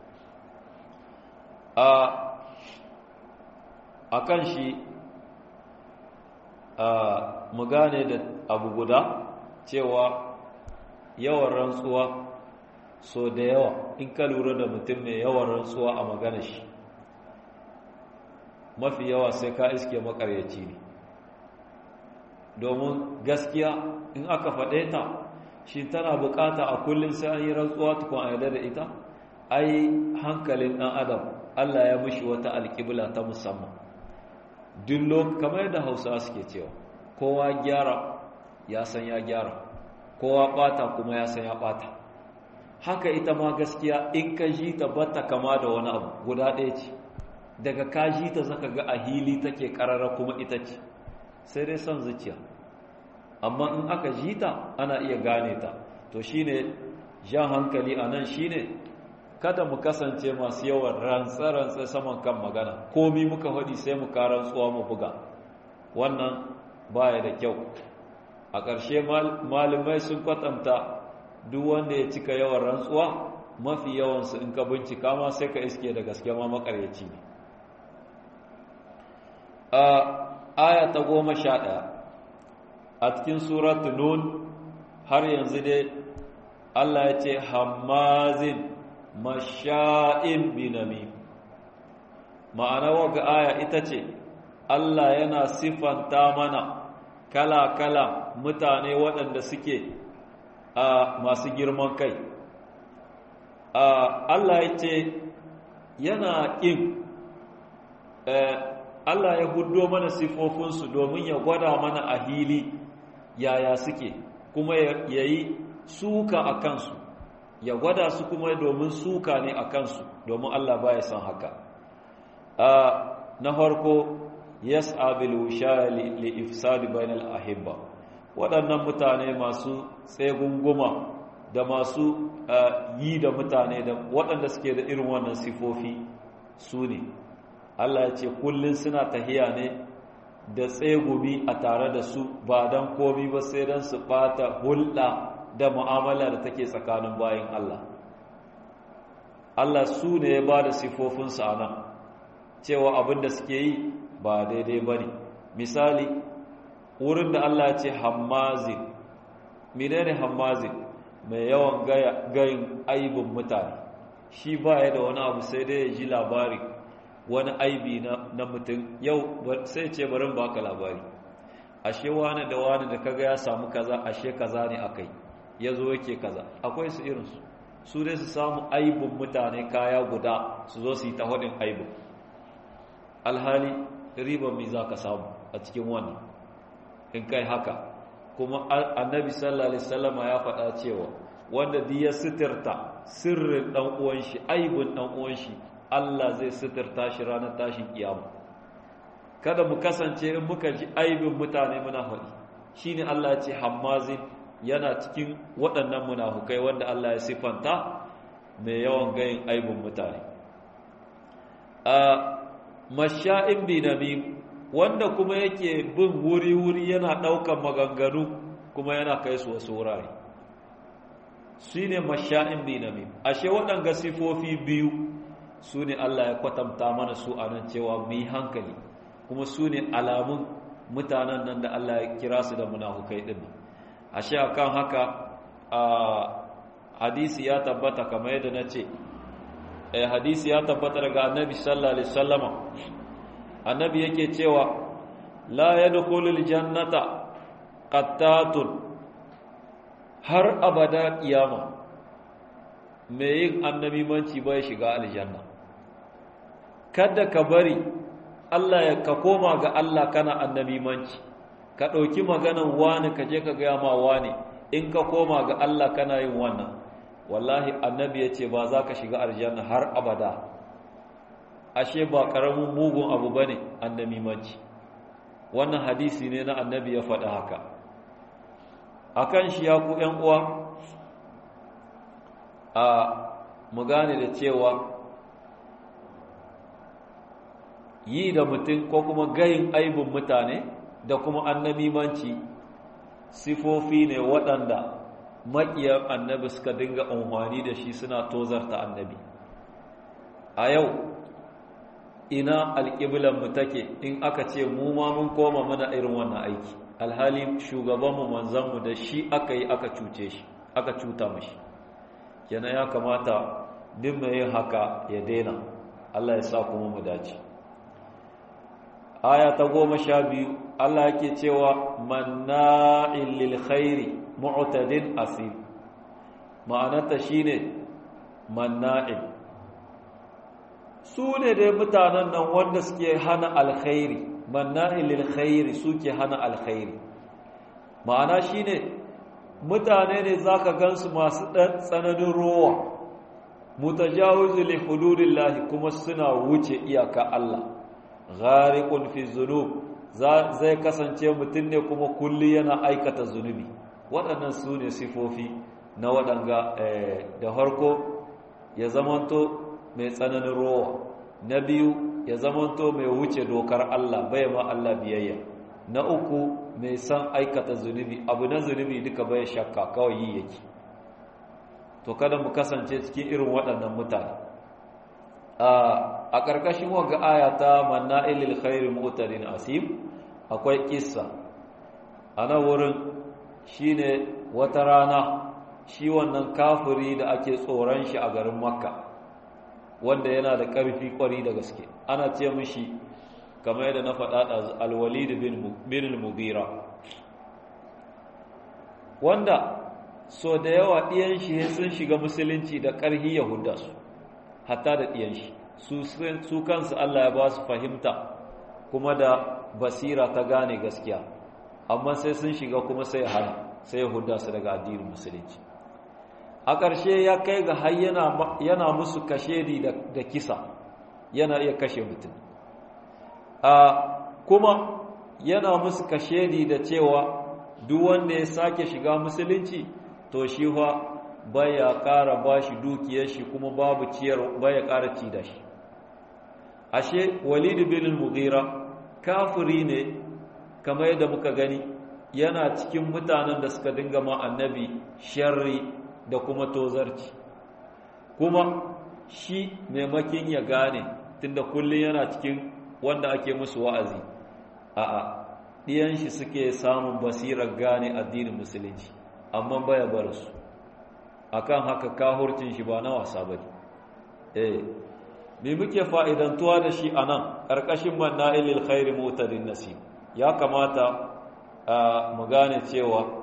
S1: a akan shi a mu gane da abu guda cewa yawan rantsuwa so da yawa in ka lura da mutum mai yawan rantsuwa a magana shi mafi yawa sai ka iske makaryaci ne. Domin gaskiya in aka faɗe ta shi tana bukata a kullum sai an yi rantsuwa tukun a yarda da ita. Ai hankalin ɗan adam Allah ya mishi wata alƙibla ta musamman. Duk kamar yadda Hausa suke cewa kowa gyara ya san ya gyara, kowa ɓata kuma ya san ya ɓata. Haka ita ma gaskiya in ka ji ta bata kama da wani abu guda ɗaya ce, daga ka ji ta zaka ga a hili take ƙarara kuma ita ce, sai dai son zuciya. Amma in aka ji ta ana iya gane ta. To shine jan hankali a nan shine kada mu kasance masu yawan rantsa-rantsa saman kan magana, komi muka faɗi sai mu ka rantsuwa mu buga. Wannan baya da kyau. A ƙarshe malamai sun kwatanta duk wanda ya cika yawan rantsuwa mafi yawansu in ka bincika ma sai ka iske da gaske ma makaryaci ne. A aya ta goma sha ɗaya a cikin suratu nun har yanzu dai Allah ya ce hammazin masha'in binamim. Ma'ana waga aya ita ce Allah yana siffanta mana kala-kala mutane waɗanda suke a masu girman kai. Allah ya ce yana ƙin Allah ya huddo mana siffofinsu domin ya gwada mana a hili yaya suke, kuma ya yi suka a kansu, ya gwada su kuma domin suka ne a kansu, domin Allah ba ya san haka. Na farko, yas'a bil wushaya li ifsadi bainal ahibba. Waɗannan mutane masu tsegunguma da masu yi da mutane da waɗanda suke da irin wannan sifofi su ne. Allah ya ce kullum suna tahiya ne da tsegumi a tare da su ba don komi ba sai don su ɓata hulɗa da mu'amala da take tsakanin bayin Allah. Allah su ne ya ba da sifofinsu a nan cewa abin da suke yi ba daidai ba ne. Misali, wurin da Allah ce hammazin, menene hammazin? Mai yawan gayin aibin mutane, shi ba ya da wani abu sai dai ya ji labari wani aibi na mutum, yau sai ce barin baka labari, ashe wani da wani da kaga ya samu kaza, ashe kaza ne akai, ya zo yake kaza. Akwai su irinsu, su dai su samu aibin mutane kaya guda su zo su yi ta haɗin aibin. alhali riba mai za ka samu a cikin wannan in kai haka. Kuma annabi sallallahu alaihi wasallama ya faɗa cewa wanda duk ya sitirta sirrin dan uwan shi, aibun dan uwan shi, Allah zai sitirta shi ranar tashin kiyama. Kada mu kasance in muka ji aibin mutane muna faɗi. Shine Allah ya ce hammazin yana cikin waɗannan munafukai wanda Allah ya sifanta mai yawan gayin aibin mutane. A masha'in binamim wanda kuma yake bin wuri-wuri yana ɗaukan maganganu kuma yana kai su wasu wurare. Shi ne masha'in binamim. Ashe waɗanga sifofi biyu su ne Allah ya kwatanta mana su a nan cewa mu yi hankali, kuma su ne alamun mutanen nan da Allah ya kira su da munafukai ɗin. Ashe akan haka a hadisi ya tabbata kamar yadda na ce, eh, hadisi ya tabbata daga annabi sallallahu alaihi wasallama. Annabi yake cewa la yadkhulul jannata qattatun, har abada kiyama mai yin annabimanci bai shiga aljanna. Kada ka bari Allah ya ka koma ga Allah kana annabimanci, ka ɗauki maganan wani ka je ka gaya ma wani, in ka koma ga Allah kana yin wannan, wallahi annabi ya ce ba za ka shiga aljanna har abada. Ashe ba ƙaramin mugun abu ba ne annabimanci. Wannan hadisi ne na annabi ya faɗa haka. A kan shi ya ku ‘yan uwa, a mu gane da cewa yi da mutum ko kuma gayin aibin mutane da kuma annabimanci sifofi ne waɗanda maƙiyar annabi suka dinga amfani da shi suna tozarta annabi. A yau ina alƙiblanmu take in aka ce mu ma mun koma mana irin wannan aiki, alhali shugabanmu manzanmu da shi aka yi aka cuce shi, aka cuta mashi. Kenan ya kamata duk mai yin haka ya daina. Allah ya sa kuma mu dace. Aya ta goma sha biyu Allah yake cewa manna'il lil khairi mu'tadin asim. Ma'anarta shine manna'il, su ne dai mutanen nan wanda suke hana alkhairi, manna'il lil khairi suke hana alkhairi. Ma'ana shine mutane ne zaka gansu masu dan tsananin rowa, mutajawizu li hududillahi, kuma suna wuce iyaka Allah. Ghariqun fi zunub, zai kasance mutum ne kuma kulli yana aikata zunubi. Waɗannan su ne sifofi na waɗanga. Da farko ya zamanto mai tsananin rowa, na biyu ya zamanto mai wuce dokar Allah, bai ma Allah biyayya, na uku mai san aikata zunubi, abu na zunubi duka bai shakka, kawai yi yake. To kada mu kasance cikin irin waɗannan mutane. A ƙarƙashin wagga aya ta manna'ilil khairi mu'tadin asim akwai kissa. Ana wurin shine wata rana shi wannan kafiri da ake tsoron shi a garin Makka, wanda yana da ƙarfi ƙwari da gaske, ana ce mishi kamar yadda na faɗa da al-Walid bin al-Mughira, wanda so da yawa ɗiyan shi sun shiga musulunci da ƙarhi Yahuda su, hatta da ɗiyan shi su kansu Allah ya ba su fahimta kuma da basira ta gane gaskiya, amma sai sun shiga kuma sai hana, sai Yahuda su daga addinin musulunci. A ƙarshe ya kai ga har yana musu kashedi da kisa, yana iya kashe mutum, kuma yana musu kashedi da cewa duk wanda ya sake shiga musulunci to shi fa baya ƙara bashi dukiyar shi, kuma babu ciyar, baya ƙara ci da shi. Ashe Walid bin al-Mughira kafiri ne, kamar yadda muka gani, yana cikin mutanen da suka dinga ma annabi sharri da kuma tozarci. Kuma shi maimakin ya gane, tunda kullum yana cikin wanda ake musu wa'azi, a'a ɗiyan shi suke samun basirar gane addinin musulunci, amma baya bar su. Akan haka kahurcin shi ba na wasa bane. Eh me muke fa'idantuwa da shi anan ƙarƙashin manna'ilil khairi mu'tadin nasib? Ya kamata mu gane cewa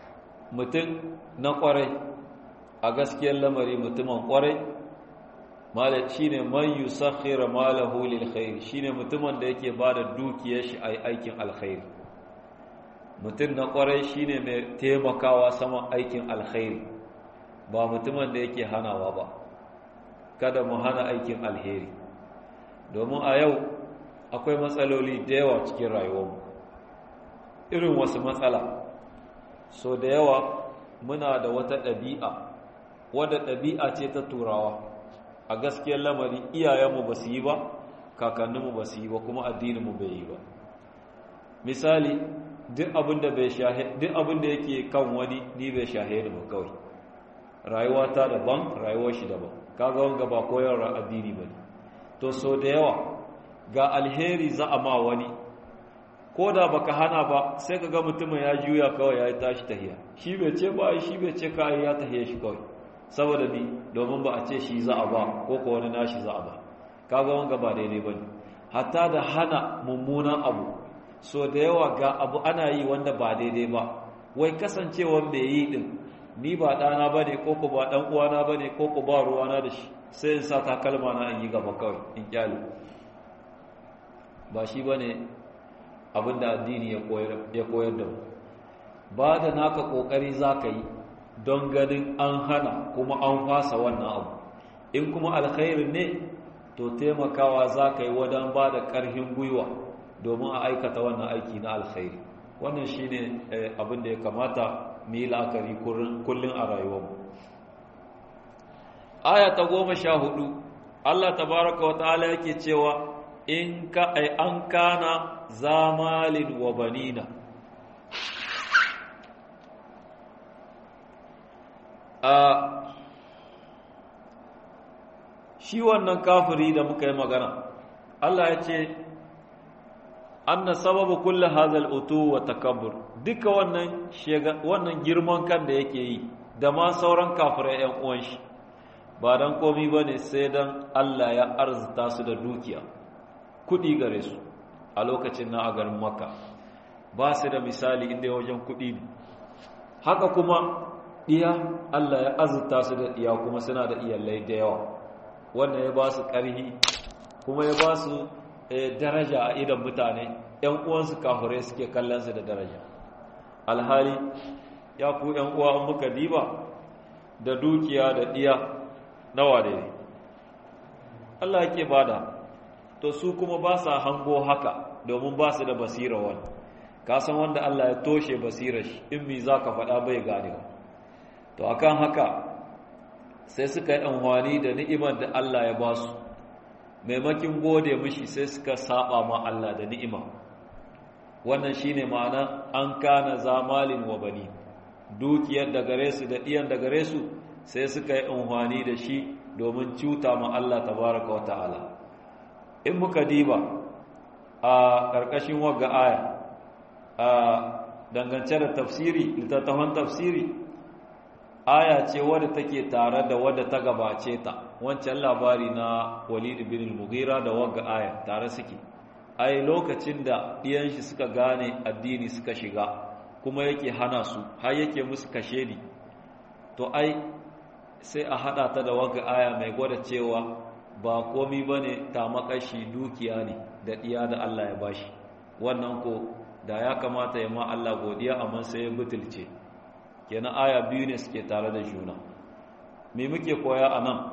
S1: mutum na ƙwarai, a gaskiyar lamari mutumin ƙwarai mala shine man yusakhkhira malahu lil khair, shine mutumin da yake bada dukiyar shi ai aikin alkhairi. Mutum na kwarai shine mai taimakawa saman aikin alkhairi, ba mutumin da yake hanawa ba. Kada mu hana aikin alheri, domin a yau akwai matsaloli da yawa cikin rayuwarmu. Irin wasu matsala, so da yawa muna da wata ɗabi'a, wadda ɗabi'a ce ta turawa. A gaskiyar lamari iyayenmu ba su yi ba, kakanninmu ba su yi ba, kuma addininmu bai yi ba. Misali, duk abin da bai shahe duk abin da yake kan wani ni bai shahe ni ba kawai. Rayuwa ta daban, rayuwar shi daban. Kaga wanga ba koyarwar addini bane. To so da yawa ga alheri za a ma wani, ko da baka hana ba sai kaga mutumin ya juya kawai ya tashi tahiya. Shi bai ce ba, shi bai ce kai ya tahiya shi kawai. Saboda ni domin ba a ce shi za a ba ko ko wani nashi za a ba. Kaga wanga ba daidai bane. Hatta da hana mummunan abu, so da yawa ga abu ana yi wanda ba daidai ba, wai kasancewan bai yi din, ni ba ɗana ba ne ko ku ba ɗan uwana ba ne ko ku ba ruwana da shi, sai in sa takalma na in yi gaba kawai in kyale. Ba shi ba ne abin da addini ya koyar da mu. Ba da naka ƙoƙari za ka yi don ganin an hana kuma an fasa wannan abu. In kuma alkhairin ne, to taimakawa za ka yi wajen ba da ƙarfin gwiwa domin a aikata wannan aiki na alkhairi. Wannan shi ne abin da ya kamata mu yi la'akari kullum a rayuwarmu. Aya ta goma sha hudu, Allah tabaraka wa ta'ala yake cewa in ka ai an kana zamalin wa banina. A shi wannan kafiri da muka yi magana, Allah ya ce anna sababu kulli hadhal utu wa takabbur, duka wannan shega wannan girman kan da yake yi da ma sauran kafirai ƴan uwan shi ba dan komai bane sai dan Allah ya arzuta su da dukiya, kudi gare su a lokacin na a garin Makka, ba su da misali inda wajen kudi ne. Haka kuma diya, Allah ya arzuta su da diya kuma suna da iyalai da yawa, wannan ya ba su ƙarhi kuma ya ba su daraja a idan mutane. ‘Yan uwansu kafirai suke kallon su da daraja. Alhali ya ku ‘yan uwa in muka diba da dukiya da ɗiya nawa da ne Allah yake bada, to su kuma ba sa hango haka domin ba su da basira wani. Ka san wanda Allah ya toshe basirar shi, in mi za ka faɗa bai gane ba. To akan haka sai suka yi amfani da ni'imar da Allah ya ba su, maimakin gode mishi sai suka saba ma Allah da ni'ima. Wannan shine ma'ana an kana zamalin wa bani, dukiyar da gare su da diyan da gare su sai suka yi amfani da shi domin cuta ma Allah tabaraka wa ta'ala. In muka diba a ƙarƙashin wagga aya a dangance da tafsiri, littattafan tafsiri, aya ce wadda take tare da wadda ta gabace ta. Wancan labari na Walid bin al-Mughira da wagga aya tare suke. Ai lokacin da iyan shi suka gane addini suka shiga kuma yake hana su har yake musu kashedi, to ai sai a hada ta da wagga aya mai gwada cewa ba komi bane ta makashi dukiya ne da diya da Allah ya bashi. Wannan ko da ya kamata ya ma Allah godiya, amma sai ya butulce. Kenan aya biyu ne suke tare da juna. Me muke koya a nan?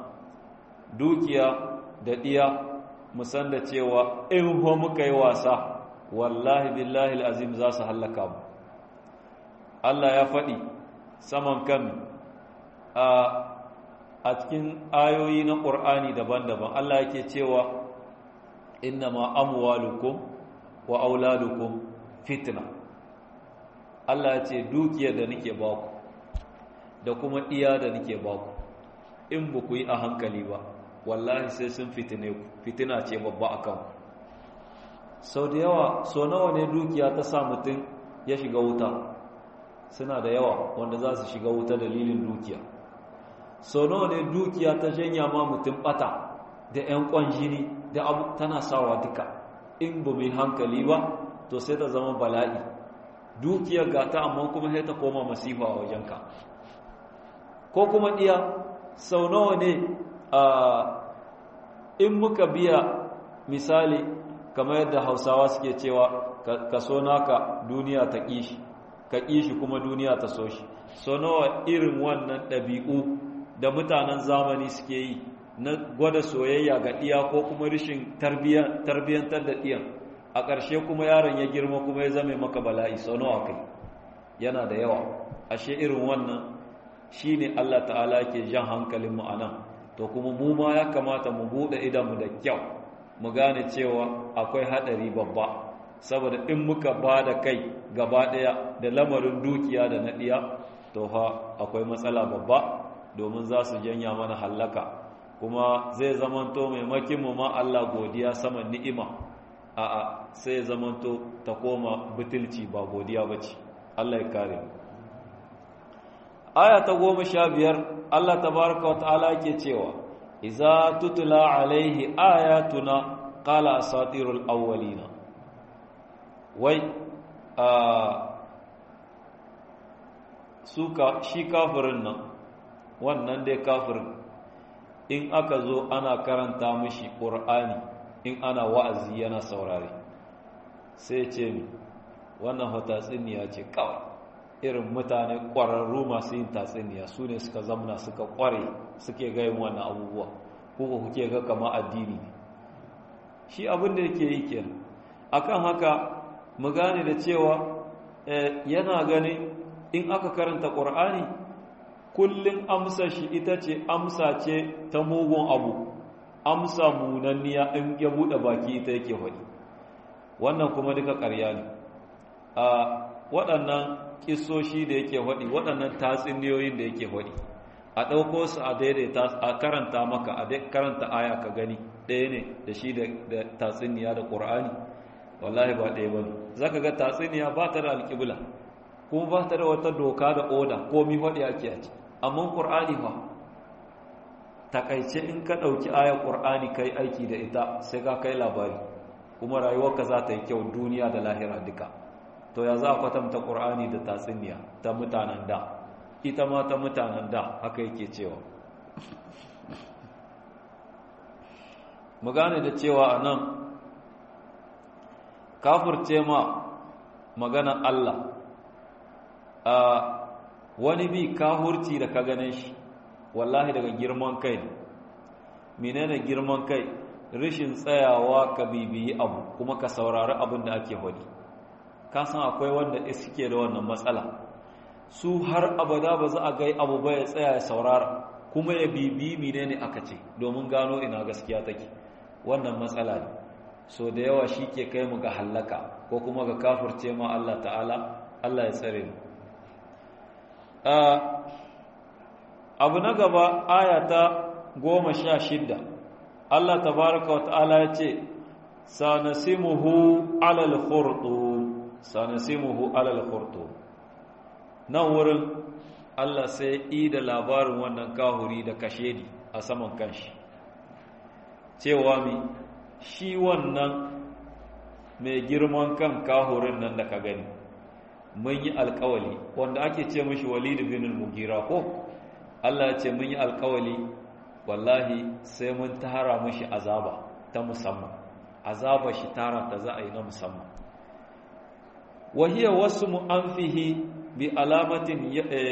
S1: Dukiya da ɗiya musan da cewa in ho muka yi wasa, wallahi billahi al'azim za su hallaka mu. Allah ya faɗi saman kan a cikin ayoyi na ƙur'ani daban-daban. Allah yake cewa innama amwalukum wa auladukum fitna. Allah ya ce dukiyar da nake baku da kuma ɗiya da nake baku, in ba ku yi a hankali ba, wallahi sai sun fitine ku, fitina ce babba a kanku. Sau da yawa, so nawa ne dukiya ta sa mutum ya shiga wuta? Suna da yawa wanda za su shiga wuta dalilin dukiya. So nawa ne dukiya ta janya ma mutum bata da ‘yan ƙwanjini da abu tana sawa duka. In ba mai hankali ba, to sai ta zama bala'i. Dukiyar gata amma kuma sai ta koma masifa a wajenka. Ko kuma ɗiya, sau nawa ne in muka biya misali kamar yadda Hausawa suke cewa ka so naka duniya ta kishi ka kishi kuma duniya ta so shi, so nawa irin wannan ɗabi'u da mutanen zamani suke yi na gwada soyayya ga ɗiya ko kuma rishin tarbiyyantar da ɗiyan, a ƙarshe kuma yaron ya girma kuma ya zame maka bala'i, so nawa kai yana da yawa. Ashe irin wannan shi ne Allah ta'ala ke jan hankalin mu anan, to kuma mu ma ya kamata mu buɗe idanmu da kyau mu gane cewa akwai haɗari babba, saboda in muka ba da kai gaba ɗaya da lamarin dukiya da na ɗiya, to ha akwai matsala babba, domin za su janya mana hallaka, kuma zai zamanto maimakin mu ma Allah godiya saman ni'ima, a'a sai zamanto ta koma butulci ba godiya bace. Allah ya kare mu. Aya ta goma sha biyar Allah tabaraka wa ta'ala ke cewa iza tutula alaihi ayatuna qala asatirul awwalina. Wai a suka shi kafirin nan, wannan dai kafirin in aka zo ana karanta mishi qur'ani, in ana wa'azi yana saurare, sai ce mi wannan tatsuniya ce kawai. Irin mutane ƙwararru masu yin tatsuniya su ne suka zamna suka ƙware suke gayin wannan abubuwa, kuka kuke ga kama addini ne. Shi abin da yake yi kenan. Akan haka mu gane da cewa yana ganin in aka karanta ƙur'ani kullum amsa shi ita ce amsa ce ta mugun abu, amsa munanniya in ya buɗe baki ita yake faɗi. Wannan kuma duka ƙarya ne. A waɗannan kisoshi da yake faɗi, waɗannan tatsuniyoyin da yake faɗi, a ɗauko su a daidaita, a karanta maka, a karanta aya ka gani ɗaya ne da shi da tatsuniya da ƙur'ani, wallahi ba ɗaya ba ne. Za ka ga tatsuniya ba ta da alƙibla, kuma ba ta da wata doka da oda, komi faɗi ake a ci. Amma ƙur'ani fa, takaice in ka ɗauki ayar ƙur'ani kai aiki da ita sai ka kai labari, kuma rayuwarka za ta yi kyau duniya da lahira duka. To ya za a kwatanta ƙur'ani da tatsuniya ta mutanen da, ita ma ta mutanen da haka yake cewa. Mu gane da cewa a nan kafirce ma maganar Allah, a wani bi kahurci da ka gane shi wallahi daga girman kai ne. Menene girman kai? Rashin tsayawa ka bibiyi abu kuma ka saurari abin da ake faɗi. Ka san akwai wanda suke da wannan matsala, su har abada ba za a gai abu ba ya tsaya ya saurara kuma ya bibi menene aka ce domin gano ina gaskiya take. Wannan matsala ne, so da yawa shi ke kai mu ga hallaka ko kuma ga kafirce ma Allah ta'ala. Allah ya tsare mu. Abu na gaba, aya ta goma sha shidda, Allah tabaraka wa ta'ala ya ce sanasimuhu alal khurtum, sanasimuhu alal khurtum. Nan wurin Allah sai yi da labarin wannan kahuri da kashedi a saman kanshi, cewa mi shi wannan mai girman kan kahurin nan da ka gani, mun yi alkawali, wanda ake ce mashi Walid bin al-Mughira ko Allah ya ce mun yi alkawali, wallahi sai mun tara mashi azaba ta musamman, azaba shi tara ta za a yi na musamman. Wahiya wasu mu'amfihi bi alamatin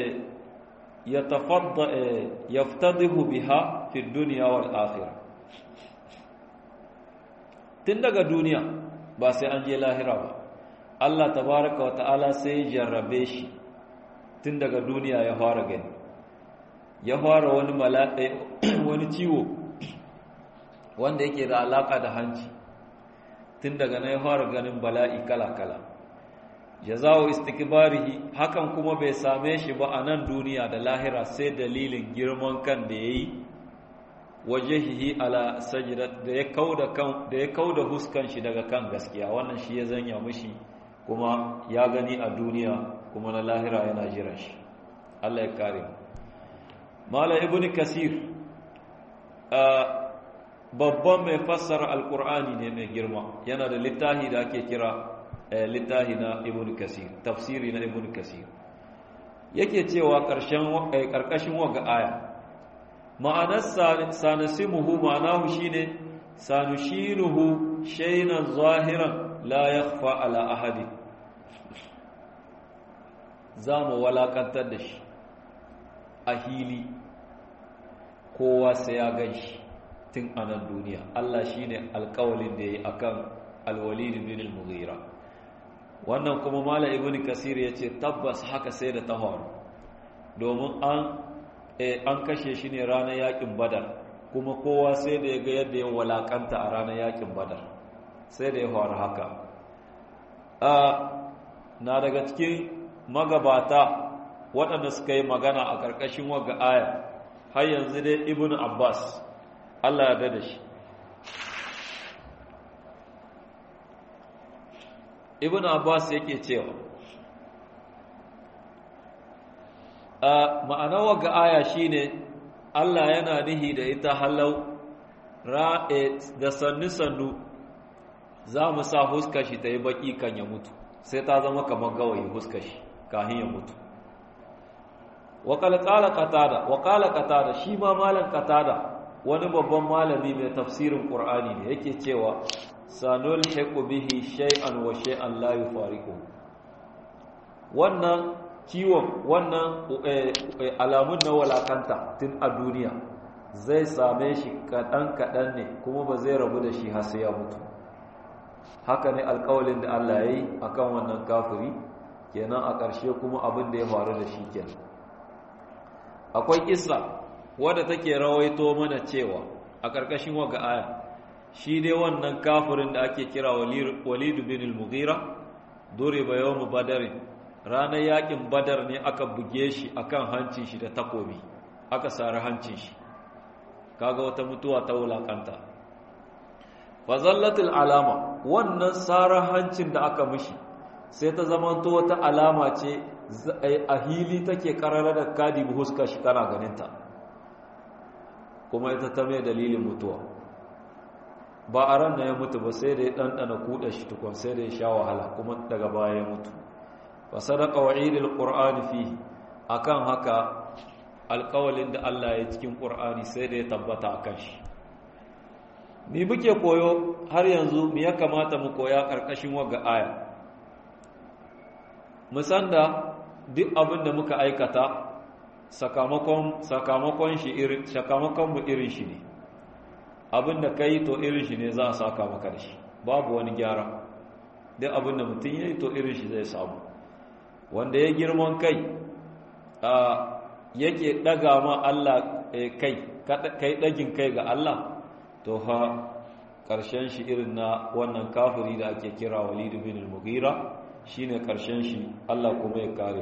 S1: yaftadihu biha fi duniya wal akhirah. Tun daga duniya ba sai an je lahira ba, Allah tabaraka wa ta'ala sai ya jarrabe shi tun daga duniya. Ya fara gani, ya fara wani wani ciwo wanda yake da alaka da hanci. Tun daga nan ya fara ganin bala'i kala-kala. Jazaa'u istikbarihi, hakan kuma bai same shi ba a nan duniya da lahira sai dalilin girman kan da yayi, wajehihi ala sajdat, da ya kauda kan da ya kauda huskan shi daga kan gaskiya. Wannan shi ya zanya mishi, kuma ya gani a duniya kuma na lahira yana jiran shi. Allah ya kare mu. Mala ibn Kasir babban mai fassara alkur'ani ne mai girma, yana da littafi da ake kira littafi na ibn Kasir, tafsiri na ibn Kasir. Yake cewa ƙarƙashin waga aya, ma'anar sanasimuhu ma'anahu shine sanushinuhu shaynan zahiran la yakhfa ala ahadi zamu walakantar da shi a hili kowa sai ya ganshi tun anan duniya. Allah shine alƙawalin da yayi akan al-Walid bin al-Mughira. Wannan kuma Malam Ibn Kasir yace tabbas haka sai da tahawar domin an an kashe shi ne ranar yakin Badar, kuma kowa sai da ya ga yadda ya walakanta a ranar yakin Badar, sai da ya faru haka. Na daga cikin magabata waɗanda suka yi magana a ƙarƙashin waga aya har yanzu dai Ibn Abbas, Allah ya dada shi. Ibn Abbas yake cewa a ma'anar waga aya shine Allah yana nihi da ita halau ra'e da sannu-sannu za mu sa huskar shi ta yi baki kan ya mutu, sai ta zama kamar gawayi huskar shi kahin ya mutu. Wakala katada wakala katada shi ma malam katada wani babban malami mai tafsirin Qur'ani ne yake cewa sanul hiqu bihi shay'an wa shay'an la yufariqu. Wannan kiwon wannan alamun na walakanta tun a duniya zai same shi kaɗan kaɗan ne, kuma ba zai rabu da shi har sai ya mutu. Haka ne alƙawalin da Allah ya yi akan wannan kafiri, kenan a ƙarshe kuma abin da ya faru da shi kenan. Akwai kissa wadda take rawaito mana cewa a ƙarƙashin waga aya shi dai wannan kafirin da ake kira Walid bin al-Mughira duriba yawm Badr, ranar yakin Badar ne aka buge shi akan hancin shi da takobi, aka sari hancin shi, kaga wata mutuwa ta wulakanta. Fazallatul alama, wannan sarar hancin da aka mishi sai ta zamanto wata alama ce a hili take karara da kadi huska shi kana ganinta, kuma ita ta mai dalilin mutuwa. Ba a ran na ya mutu ba, sai da ya ɗanɗana kuɗa shi tukun, sai da ya sha wahala kuma daga baya ya mutu. Fa sadaqa wa'idul qur'ani fi, akan haka alƙawalin da Allah ya cikin Qur'ani sai da ya tabbata akan shi. Ni muke koyo har yanzu, me ya kamata mu koya ƙarƙashin waga aya? Mu san da duk abin da muka aikata sakamakon sakamakon shi irin sakamakon mu irin shi ne. Abin da kai to irin shi ne za a saka maka da shi, babu wani gyara. Duk abin da mutum yayi to irin shi zai samu. Wanda ya girman kai a yake daga ma Allah kai kai dagin kai ga Allah, to fa karshen shi irin na wannan kafiri da ake kira Walid bin al-Mughira shine karshen shi, Allah kuma ya kare.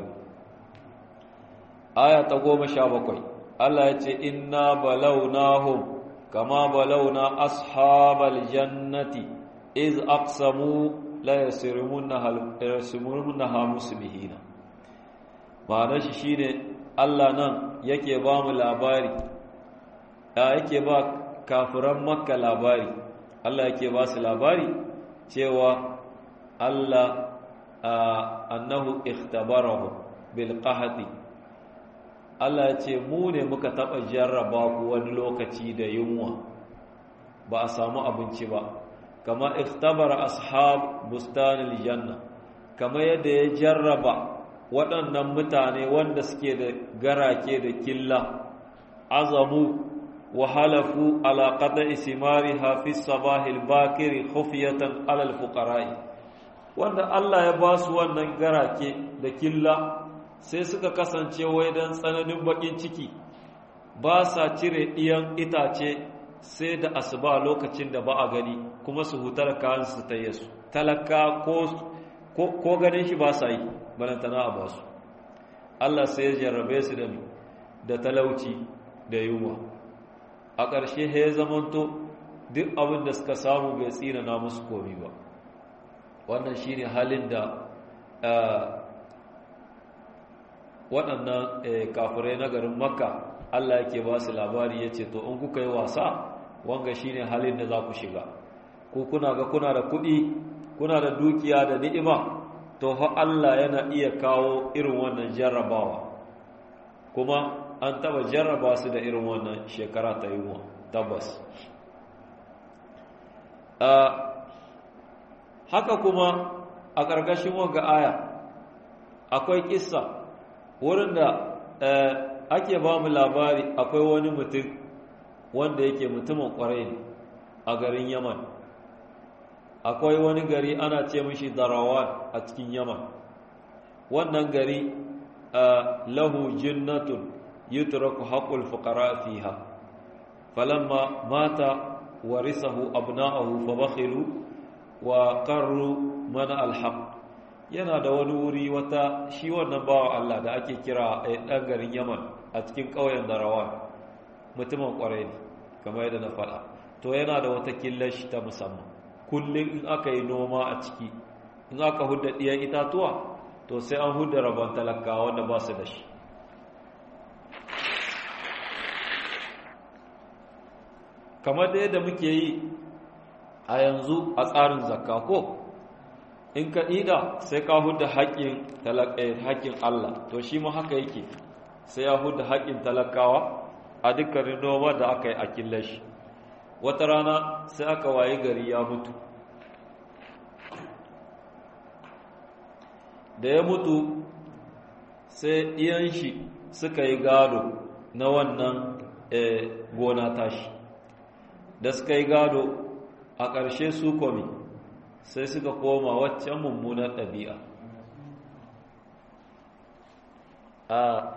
S1: Aya ta goma sha bakwai Allah ya ce inna balawnahum kama balawna ashabal jannati iz aqsamu la yasrimunha yasrimunha musbihina. Ma'anar shi shine Allah nan yake ba mu labari, da yake ba kafiran Makka labari, Allah yake ba su labari cewa Allah annahu ikhtabarahu bil qahati. Allah ya ce mu ne muka taɓa jarraba ku wani lokaci da yunwa, ba a samu abinci ba, kama ikhtabara ashab bustanil janna, kama yadda ya jarraba waɗannan mutane wanda suke da garake da killa, azamu wa halafu ala qada'i simariha fi sabahil bakiri khufiyatan ala al-fuqara'i, wanda Allah ya ba su wannan garake da killa sai suka kasance wai dan tsananin bakin ciki ba sa cire ɗiyan itace sai da asuba lokacin da ba a gani, kuma su hutar kayan su ta yesu talaka ko ko ganin shi ba sa yi balantana a basu. Allah sai ya jarrabe su da da talauci da yunwa, a ƙarshe ya zamanto duk abin da suka samu bai tsina na musu komi ba. Wannan shine halin da waɗannan kafirai na garin Makka Allah yake ba su labari, ya ce to in kuka yi wasa wanga shine halin da za ku shiga. Ko kuna ga kuna da kuɗi, kuna da dukiya da ni'ima, to fa Allah yana iya kawo irin wannan jarrabawa, kuma an taba jarraba su da irin wannan shekara ta yunwa tabbas. haka kuma a ƙarƙashin wanga aya akwai kissa wurin da ake ba mu labari akwai wani mutum wanda yake mutumin ƙwarai ne a garin Yaman. Akwai wani gari ana ce mishi Darawan a cikin Yaman. Wannan gari lahu jinnatun yutraku haqqul fuqara fiha falamma mata warisahu abna'uhu fabakhilu wa qarru mana alhaq. Yana da wani wuri wata shi wannan bawa Allah da ake kira ɗan garin Yaman a cikin ƙauyen Darawan, mutumin ƙwarai ne kamar yadda na faɗa. To yana da wata killashi ta musamman. Kullum in aka yi noma a ciki, in aka hudda ɗiyan itatuwa, to sai an hudda rabon talakawa wanda ba su da shi. Kamar da yadda muke yi a yanzu a tsarin zakka ko in ka ida sai ka hudda haƙƙin haƙƙin Allah, to shi ma haka yake sai ya hudda haƙƙin talakawa a dukkanin noma da aka yi a killashi. Wata rana sai aka waye gari ya mutu. Da ya mutu sai iyan shi suka yi gado na wannan gona tashi. Da suka yi gado a ƙarshe su komi sai suka koma waccan mummunar ɗabi'a. A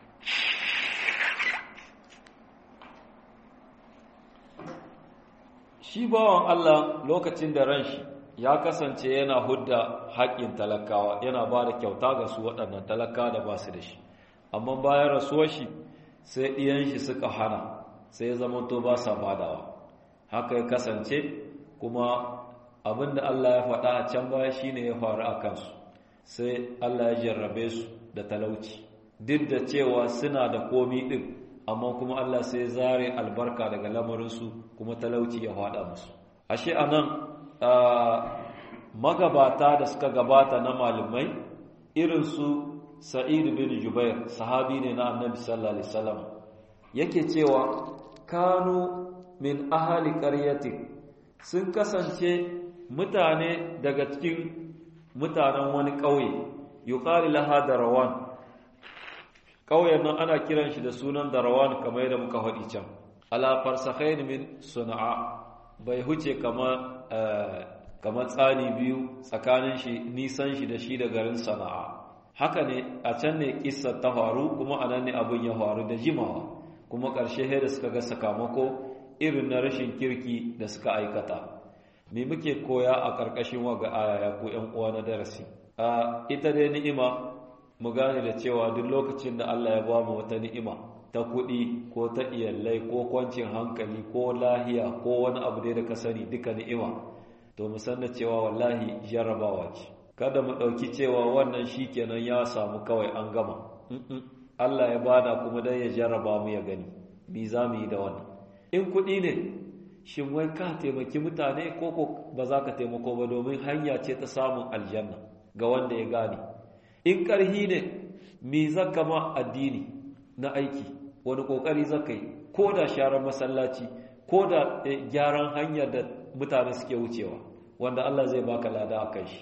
S1: shi bawan Allah lokacin da ran shi ya kasance yana hudda haƙƙin talakawa, yana ba da kyauta ga su waɗannan talakawa da ba su da shi, amma bayan rasuwar shi sai ɗiyan shi suka hana, sai ya zama to ba sa badawa. Haka ya kasance, kuma abin da Allah ya faɗa a can baya shine ya faru a kansu, sai Allah ya jarrabe su da talauci, duk da cewa suna da komi ɗin, amma kuma Allah sai zare albarka daga lamarinsu, kuma talauci ya faɗa musu. Ashe a nan magabata da suka gabata na malamai irinsu Sa'id bin Jubair, sahabi ne na Annabi sallallahu alaihi wasallam, yake cewa kanu min ahali qaryatin, sun kasance mutane daga cikin mutanen wani ƙauye, yuqalu laha Darawan. Ƙauyen nan ana kiran shi da sunan Darawan kamar yadda muka faɗi can. Ala farsakhain min Sana'a, bai huce kama kamar tsani biyu tsakanin shi, nisan shi da shi da garin Sana'a. Haka ne a can ne kissa ta faru, kuma anan ne abin ya faru da jimawa, kuma ƙarshe sai da suka ga sakamako irin na rashin kirki da suka aikata. Me muke koya a ƙarƙashin waga aya ya ku ƴan uwa na darasi? A ita dai ni'ima, mu gane da cewa duk lokacin da Allah ya ba mu wata ni'ima ta kuɗi ko ta iyalai ko kwancin hankali ko lahiya ko wani abu dai da ka sani, duka ni'ima, to mu san da cewa wallahi jarrabawa ce. Kada mu ɗauki cewa wannan shi kenan ya samu kawai an gama. Allah ya bada kuma dan ya jarraba mu ya gani me za mu yi da wannan. In kuɗi ne, shin wai ka taimaki mutane ko ko ba za ka taimako ba, domin hanya ce ta samun aljanna ga wanda ya gane. In ƙarhi ne, me zaka ma addini na aiki, wani ƙoƙari zaka yi, ko da sharar masallaci, ko da gyaran hanyar da mutane suke wucewa, wanda Allah zai baka lada a kai shi.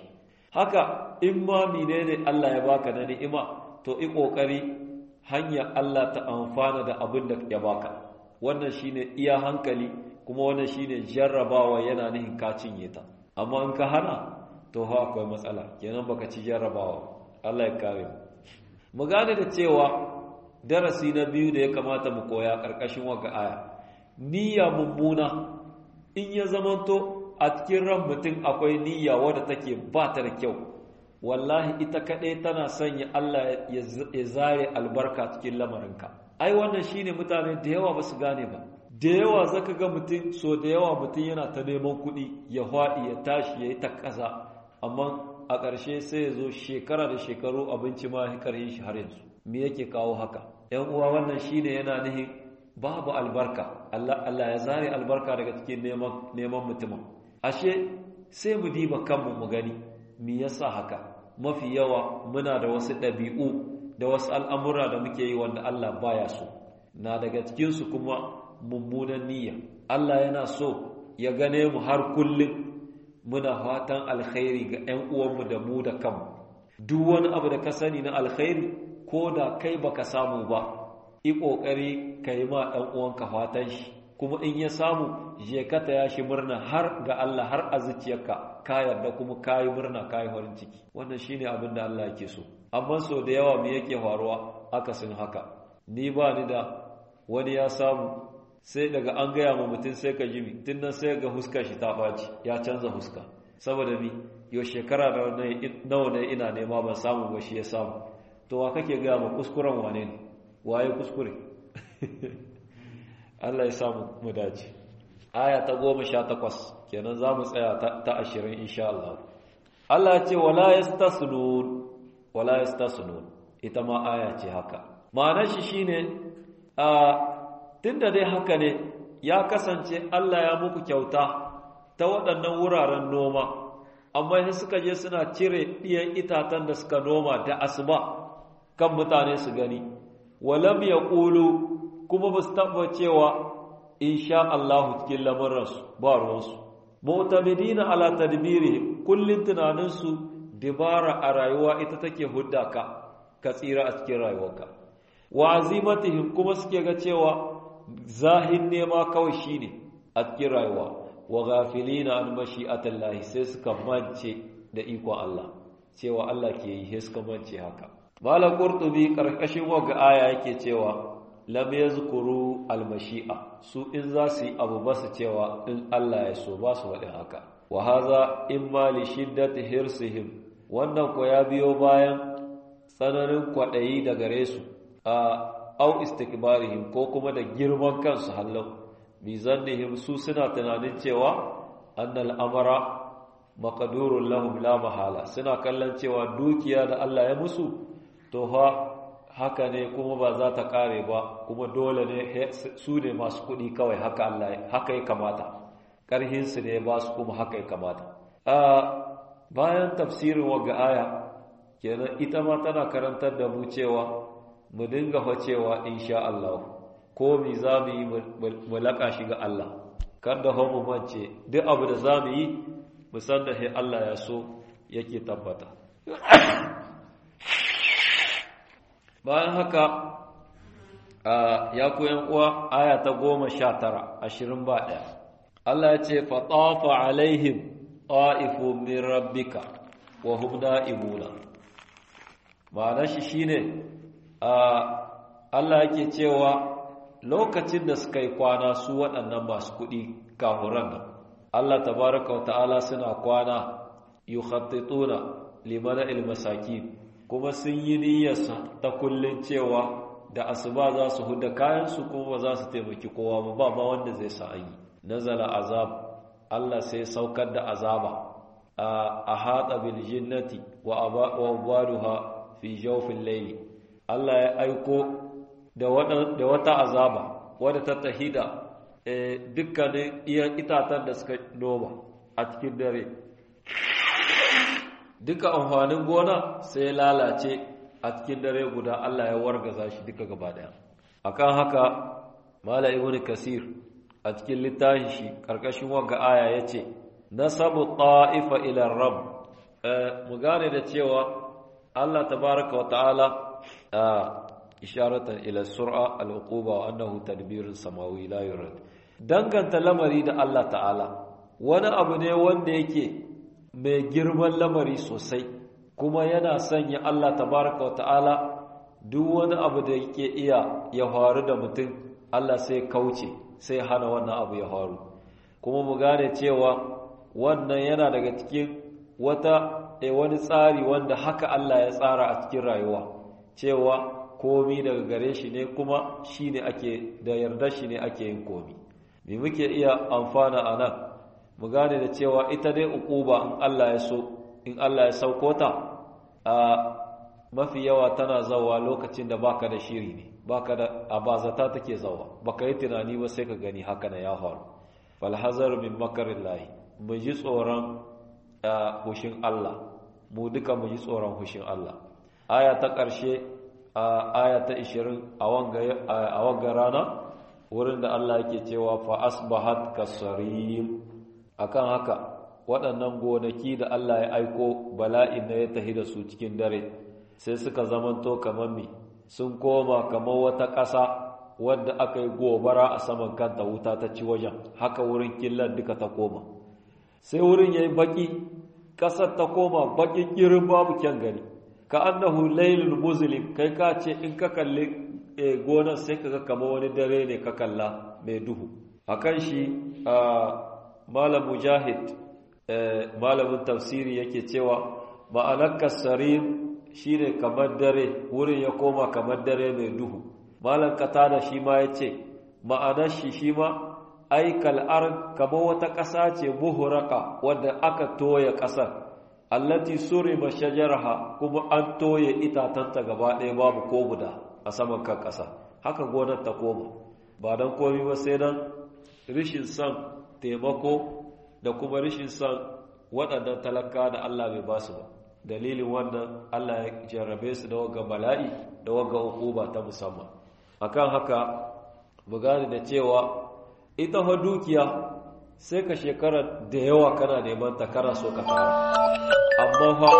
S1: Haka in ma menene Allah ya baka na ni'ima, to i ƙoƙari hanyar Allah ta amfana da abin da ya baka. Wannan shine iya hankali, kuma wannan shine jarrabawa, yana nihin ka cinye ta. Amma in ka hana, to ha akwai matsala, kenan baka ci jarrabawa. Allah ya kare mu. Mu gane da cewa darasi na biyu da ya kamata mu koya ƙarƙashin wagga aya, niyya mummuna in ya zamanto a cikin ran mutum akwai niyya wadda take ba ta da kyau, wallahi ita kaɗai tana sanya Allah ya zare albarka cikin lamarinka. Ai wannan shine mutane da yawa ba su gane ba. Da yawa zaka ga mutum, so da yawa mutum yana ta neman kuɗi, ya faɗi ya tashi ya yi ta ƙasa, amma a ƙarshe sai ya zo shekara da shekaru abinci ma ya karye shi har yanzu. Me yake kawo haka? ‘Yan uwa, wannan shine yana nihin babu albarka. Allah Allah ya zare albarka daga cikin neman neman mutumin. Ashe sai mu diba kanmu mu gani me yasa haka. Mafi yawa muna da wasu ɗabi'u da wasu al'amura da muke yi wanda Allah baya so. Na daga cikin su kuma mummunan niyya. Allah yana so ya gane mu har kullum muna fatan alkhairi ga ƴan uwanmu da mu da kanmu. Duk wani abu da ka sani na alkhairi ko da kai baka samu ba, yi ƙoƙari ka yi ma ɗan uwanka fatan shi, kuma in ya samu je ka taya shi murna har ga Allah, har a zuciyarka ka yarda kuma ka yi murna, ka yi farin ciki. Wannan shine abin da Allah yake so. Amma so da yawa me yake faruwa akasin haka? Ni ba ni da, wani ya samu, sai daga an gaya ma mutum sai ka jimi tun nan sai ga huskar shi ta ɓaci, ya canza huska. Saboda ni yau shekara nawa ne ina nema ban samu ba, shi ya samu. To wa kake gaya ma kuskuren wane ne? Waye kuskure? Allah ya samu mu dace. Aya ta goma sha takwas kenan za mu tsaya ta ashirin insha Allah. Allah ya ce wala yastasnun, wala yastasnun, ita ma aya ce haka. Ma'anar shi shine a tunda dai haka ne, ya kasance Allah ya muku kyauta ta waɗannan wuraren noma, amma sai suka je suna cire ɗiyan itatan da suka noma da asuba kan mutane su gani. Walam yaqulu, kuma ba su taɓa cewa insha Allah cikin lamuransu ba ruwansu. Mu'tamidina ala tadbirihim, kullun tunaninsu dibara a rayuwa ita take hudda ka ka tsira a cikin rayuwarka. Wa azimatihim, kuma suke ga cewa zahin nema kawai shine a cikin rayuwa. Wa ghafilina an mashi'atillahi, sai suka mance da ikon Allah, cewa Allah ke yi, sai suka mance haka. Malam Qurtubi karkashin wagga aya yake cewa lam yazkuru al-mashi'a, su in za su yi abu ba su cewa in Allah ya so, ba su faɗin haka. Wa haza imma li shiddati hirsihim, wannan ko ya biyo bayan tsananin kwaɗayi da gare su, a au istikbarihim, ko kuma da girman kansu hallau. Bi zannihim, su suna tunanin cewa annal amara maqdurun lahum la mahala, suna kallon cewa dukiya da Allah ya musu to fa haka ne, kuma ba za ta kare ba, kuma dole ne su ne masu kuɗi kawai, haka Allah haka ya kamata, ƙarhinsu ne ba su, kuma haka ya kamata. A bayan tafsirin waga aya kenan, ita ma tana karantar da mu cewa mu dinga fa cewa insha Allah, ko mi za mu yi mu laƙa shi ga Allah, kar da mu mance duk abu da za mu yi mu san da sai Allah ya so yake tabbata. Bayan haka ya koyan uwa, aya ta goma sha tara ashirin ba ɗaya, Allah ya ce fatafa alaihim ta'ifu min rabbika wa hum na'imuna. Ma'anar shi shine Allah yake cewa lokacin da suka yi kwana su waɗannan masu kuɗi kafuran nan, Allah tabaraka wa ta'ala suna kwana yukhattituna limana'il masakin, kuma sun yi niyyarsa ta kullun cewa da asuba za su huda kayansu, kuma ba za su taimaki kowa ba, ba ma wanda zai sa ayi. Nazala azab, Allah sai saukar da azaba a hada bil jinnati wa abaduha fi jawfil layli. Allah ya aiko da wata azaba wadda ta tahida dukkanin iyan itatan da suka noma a cikin dare. Duka amfanin gona sai lalace a cikin dare guda, Allah ya wargaza shi duka gaba daya. Akan haka Mala Ibn Kasir a cikin littafin shi karkashin wagga aya yace nasabu ta'ifa ila rabb, mu gane da cewa Allah tabaraka wa ta'ala isharatan ila sur'a al-uquba wa annahu tadbirun samawi la yurad, danganta lamari da Allah ta'ala wani abu ne wanda yake mai girman lamari sosai, kuma yana sanya Allah tabaraka wa ta'ala duk wani abu da yake iya ya faru da mutum, Allah sai kauce, sai hana wannan abu ya faru. Kuma mu gane cewa wannan yana daga cikin wata e wani tsari wanda haka Allah ya tsara a cikin rayuwa, cewa komi daga gare shi ne, kuma shi ne ake da yarda shi ne ake yin komi. Me muke iya amfana a nan? Mu gane da cewa ita dai uquba in Allah ya so, in Allah ya sauko ta, a mafi yawa tana zawa lokacin da baka da shiri ne, baka da abazata take zawa, baka yi tunani ba sai ka gani haka na ya faru. Fal hazar min makarillahi, mu ji tsoron hushin Allah, mu duka mu ji tsoron hushin Allah. Aya ta ƙarshe, aya ta ishirin a wanga rana, wurin da Allah yake cewa fa asbahat kasarim. Akan haka waɗannan gonaki da Allah ya aiko bala'in da ya tahi da su cikin dare sai suka zamanto kamar mi sun koma kamar wata ƙasa wadda aka yi gobara a saman kanta wuta ta ci wajen, haka wurin killan duka ta koma. Sai wurin ya yi baƙi, ƙasar ta koma baƙin irin babu kyan gani, ka annahu lailul muslim, kai ka ce in ka kalli gonar sai ka ga kamar wani dare ne ka kalla mai duhu. Akan shi malam mujahid malamin tafsiri yake cewa ma'anar kasarin shine kamar dare, wurin ya koma kamar dare mai duhu. Malam Qatada shi ma yace ma'anar shi shi ma ai kal'ar kamar wata ƙasa ce muhraqa wadda aka toye ƙasar, allati surima shajaraha, kuma an toye itatanta gaba ɗaya babu ko guda a saman kan ƙasa. Haka gonar ta koma, ba don komi ba sai dan rishin son taimako da kuma rishin son waɗannan talaka da Allah bai ba su ba. Dalilin wannan Allah ya jarrabe su da wagga bala'i da wagga hukuma ta musamman. Akan haka mu gane da cewa ita fa dukiya sai ka shekara da yawa kana neman ta kana so ka tara, amma fa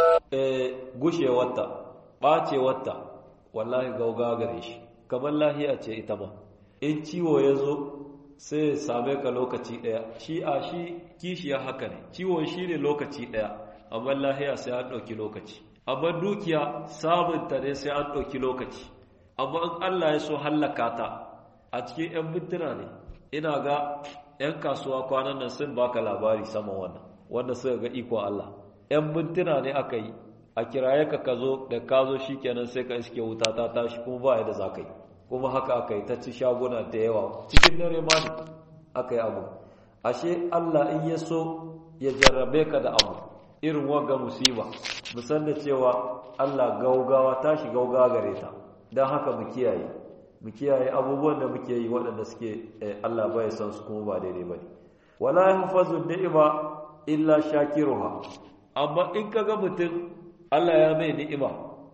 S1: eh gushewarta ɓacewarta wallahi gauga gare shi, kamar lahiya ce ita ma. In ciwo ya zo sai ya same ka lokaci ɗaya, shi a shi kishiya haka ne, ciwon shi ne lokaci ɗaya, amma lahiya sai an ɗauki lokaci. Amma dukiya samunta ne sai an ɗauki lokaci, amma in Allah ya so hallaka ta a cikin 'yan mintuna ne. Ina ga 'yan kasuwa kwanan nan sun baka labari saman wannan, wanda suka ga iko Allah. 'Yan mintuna ne aka yi, a kiraye ka ka zo, da ka zo shi kenan sai ka iske wuta ta tashi kuma ba yadda za ka yi. Kuma haka aka yi ta ci shaguna da yawa, cikin dare ma ne aka yi abu. Ashe Allah in ya so ya jarrabe ka da abu irin wanga musiba, musan da cewa Allah gaugawa tashi gaugawa gare ta. Don haka mu kiyaye mu kiyaye abubuwan da muke yi waɗanda suke Allah bai san su kuma ba daidai bane. Wala yahfazu ni'ima illa shakiruha. Amma in kaga mutum Allah ya mai ni'ima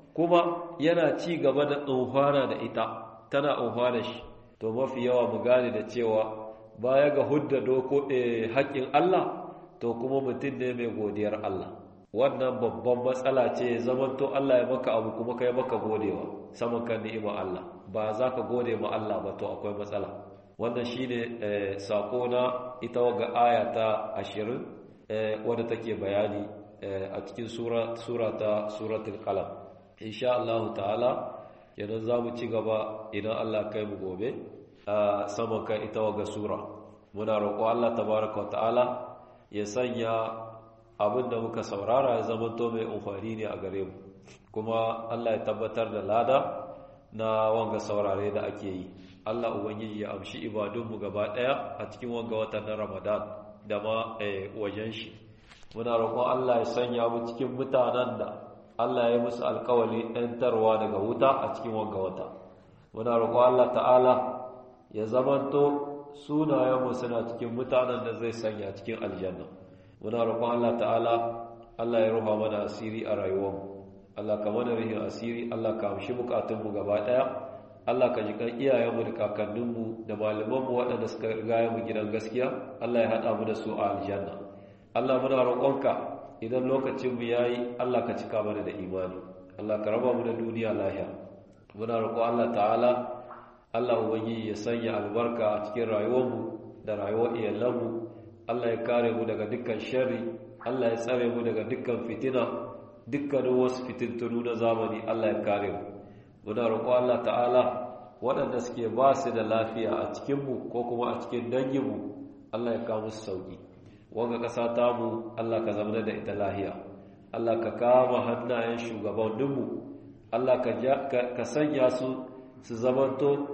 S1: kuma yana ci gaba da tsohana da ita, tana tsohana shi, to mafi yawa mu gane da cewa baya ga hudda doko haƙƙin Allah, to kuma mutum ne mai godiyar Allah. Wannan babban matsala ce, zamanto Allah ya maka abu kuma kai maka godewa saman kan ni'ima Allah, ba za ka gode ma Allah ba, to akwai matsala. Wannan shine sako na ita waga aya ta ashirin wadda take bayani a cikin sura sura ta suratul qalam. Insha Allah ta'ala kenan za mu ci gaba idan Allah kai mu gobe a saman kan ita waga sura. Muna roƙo Allah tabaraka wa ta'ala ya sanya abin da muka saurara ya zama to mai amfani ne a gare mu, kuma Allah ya tabbatar da lada na wanga saurare da ake yi. Allah ubangiji ya amshi ibadunmu gaba daya a cikin wanga watan na Ramadan da ma wajen shi. Muna roƙon Allah ya sanya mu cikin mutanen da Allah ya yi musu alƙawari ɗantarwa daga wuta a cikin wanga wata. Muna roƙon Allah ta'ala ya zamanto sunayenmu suna cikin mutanen da zai sanya cikin aljanna. Muna roƙon Allah ta'ala Allah ya ruha mana asiri a rayuwarmu. Allah ka mana rihin asiri, Allah ka amshi bukatunmu gaba ɗaya. Allah ka ji kan iyayenmu da kakanninmu da malamanmu waɗanda suka riga mu gidan gaskiya, Allah ya haɗa mu da su a aljanna. Allah muna roƙonka idan lokacin mu yayi, Allah ka cika mana da imani, Allah ka raba mu da duniya lahiya. Muna roƙon Allah ta'ala Allah ubangiji ya sanya albarka a cikin rayuwarmu da rayuwar iyalanmu. Allah ya kare mu daga dukkan sharri, Allah ya tsare mu daga dukkan fitina, dukkanin wasu fitintunu na zamani, Allah ya kare mu. Muna roƙo Allah ta'ala waɗanda suke ba su da lafiya a cikinmu ko kuma a cikin danginmu, Allah ya kawo musu sauƙi. Wanga ƙasa tamu Allah ka zama da ita lahiya, Allah ka kama hannayen shugabanninmu, Allah ka sanya su su zamanto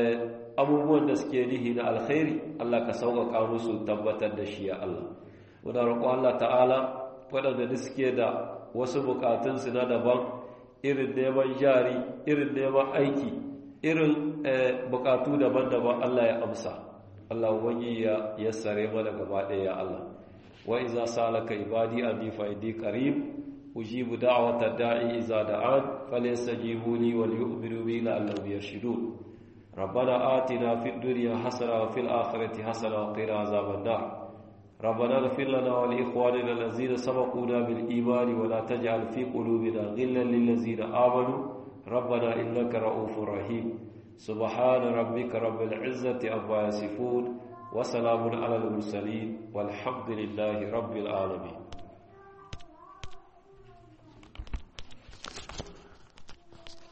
S1: abubuwan da suke nihi na alkhairi, Allah ka sauƙaƙa musu tabbatar da shi ya Allah. Muna roƙo Allah ta'ala waɗanda suke da wasu buƙatunsu na daban, irin neman jari, irin neman aiki, irin buƙatu daban-daban, Allah ya amsa. Allah wani ya yassare mana gaba ɗaya ya Allah. Wa iza salaka ibadi anni fa inni qarib ujibu da'wata da'i iza da'an falyastajibu li wal yu'minu bi la'allahum yarshudun. ربنا آتنا في الدنيا حسنة وفي الآخرة حسنة وقنا عذاب النار ربنا اغفر لنا ولإخواننا الذين سبقونا بالإيمان ولا تجعل في قلوبنا غلا للذين آمنوا ربنا إنك رؤوف رحيم سبحان ربك رب العزة عما يصفون وسلام على المرسلين والحمد لله رب العالمين